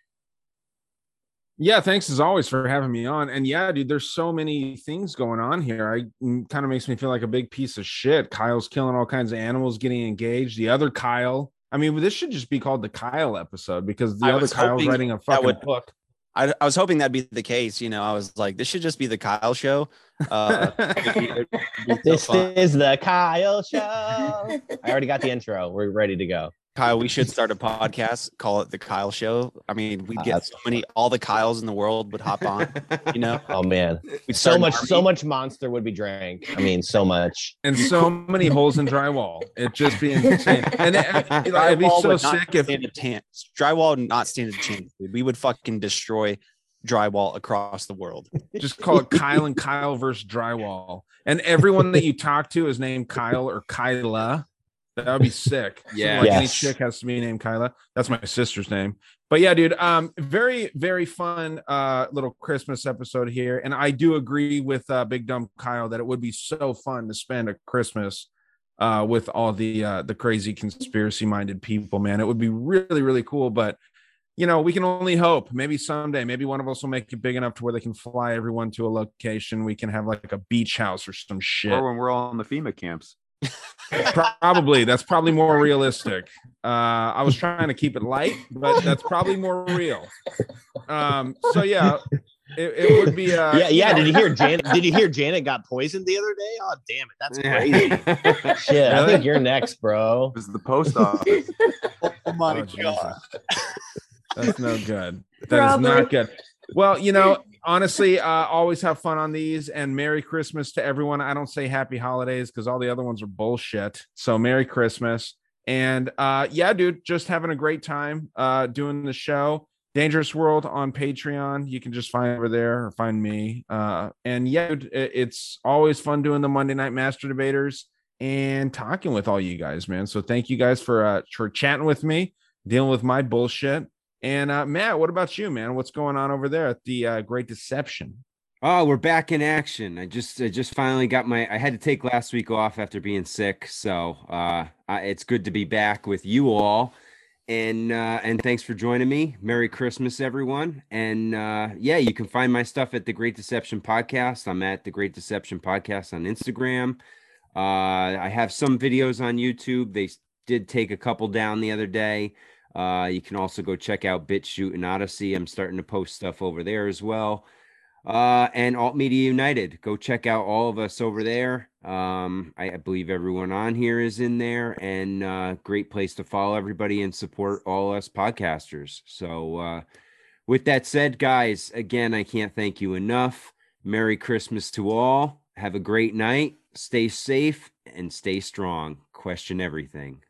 Yeah, thanks as always for having me on. And yeah, dude, there's so many things going on here. I kind of makes me feel like a big piece of shit. Kyle's killing all kinds of animals, getting engaged. The other Kyle, I mean, this should just be called the Kyle episode because the I other was Kyle's hoping writing a that fucking would- book. I, I was hoping that'd be the case. You know, I was like, this should just be the Kyle show. Uh, it'd be- it'd be so This fun. is the Kyle Show. I already got the intro. We're ready to go. Kyle, we should start a podcast, call it the Kyle Show. I mean, we'd get Uh, so many, all the Kyles in the world would hop on, you know? Oh man, We'd so start an much, army. so much monster would be drank. I mean, so much. And so many holes in drywall. It'd just be insane. And it, it'd be Drywall so would not sick if if stand a chance. Drywall would not stand a chance. Dude. We would fucking destroy drywall across the world. just call it Kyle and Kyle versus drywall. And everyone that you talk to is named Kyle or Kyla. That would be sick. So, Yeah. like any Yes. chick has to be named Kyla. That's my sister's name. But yeah, dude, um, very, very fun uh little Christmas episode here. And I do agree with uh Big Dumb Kyle that it would be so fun to spend a Christmas uh with all the uh the crazy conspiracy minded people, man. It would be really, really cool. But you know, we can only hope. Maybe someday, maybe one of us will make it big enough to where they can fly everyone to a location. We can have like a beach house or some shit. Or when we're all in the FEMA camps. Probably that's probably more realistic. Uh, I was trying to keep it light, but that's probably more real. Um, so yeah, it, it would be. Uh, Yeah, yeah. Did you hear Janet? Did you hear Janet got poisoned the other day? Oh, damn it, that's crazy. Shit, I Really? think you're next, bro. This is the post office. Oh my Oh, Jesus. That's no good. That is Probably. not good. Well, you know, honestly, uh, always have fun on these and Merry Christmas to everyone. I don't say Happy Holidays because all the other ones are bullshit. So Merry Christmas. And uh, yeah, dude, just having a great time uh, doing the show. Dangerous World on Patreon. You can just find over there or find me. Uh, and yeah, dude, it- it's always fun doing the Monday Night Master Debaters and talking with all you guys, man. So thank you guys for uh, for chatting with me, dealing with my bullshit. And uh, Matt, what about you, man? What's going on over there at the uh, Great Deception? Oh, we're back in action. I just I just finally got my I had to take last week off after being sick. So uh I, it's good to be back with you all. And uh and thanks for joining me. Merry Christmas, everyone. And uh yeah, you can find my stuff at the Great Deception Podcast. I'm at the Great Deception Podcast on Instagram. Uh I have some videos on YouTube. They did take a couple down the other day. Uh you can also go check out BitChute and Odyssey. I'm starting to post stuff over there as well. Uh, and Alt Media United. Go check out all of us over there. Um, I, I believe everyone on here is in there, and uh, great place to follow everybody and support all us podcasters. So, uh, with that said, guys, again, I can't thank you enough. Merry Christmas to all. Have a great night. Stay safe and stay strong. Question everything.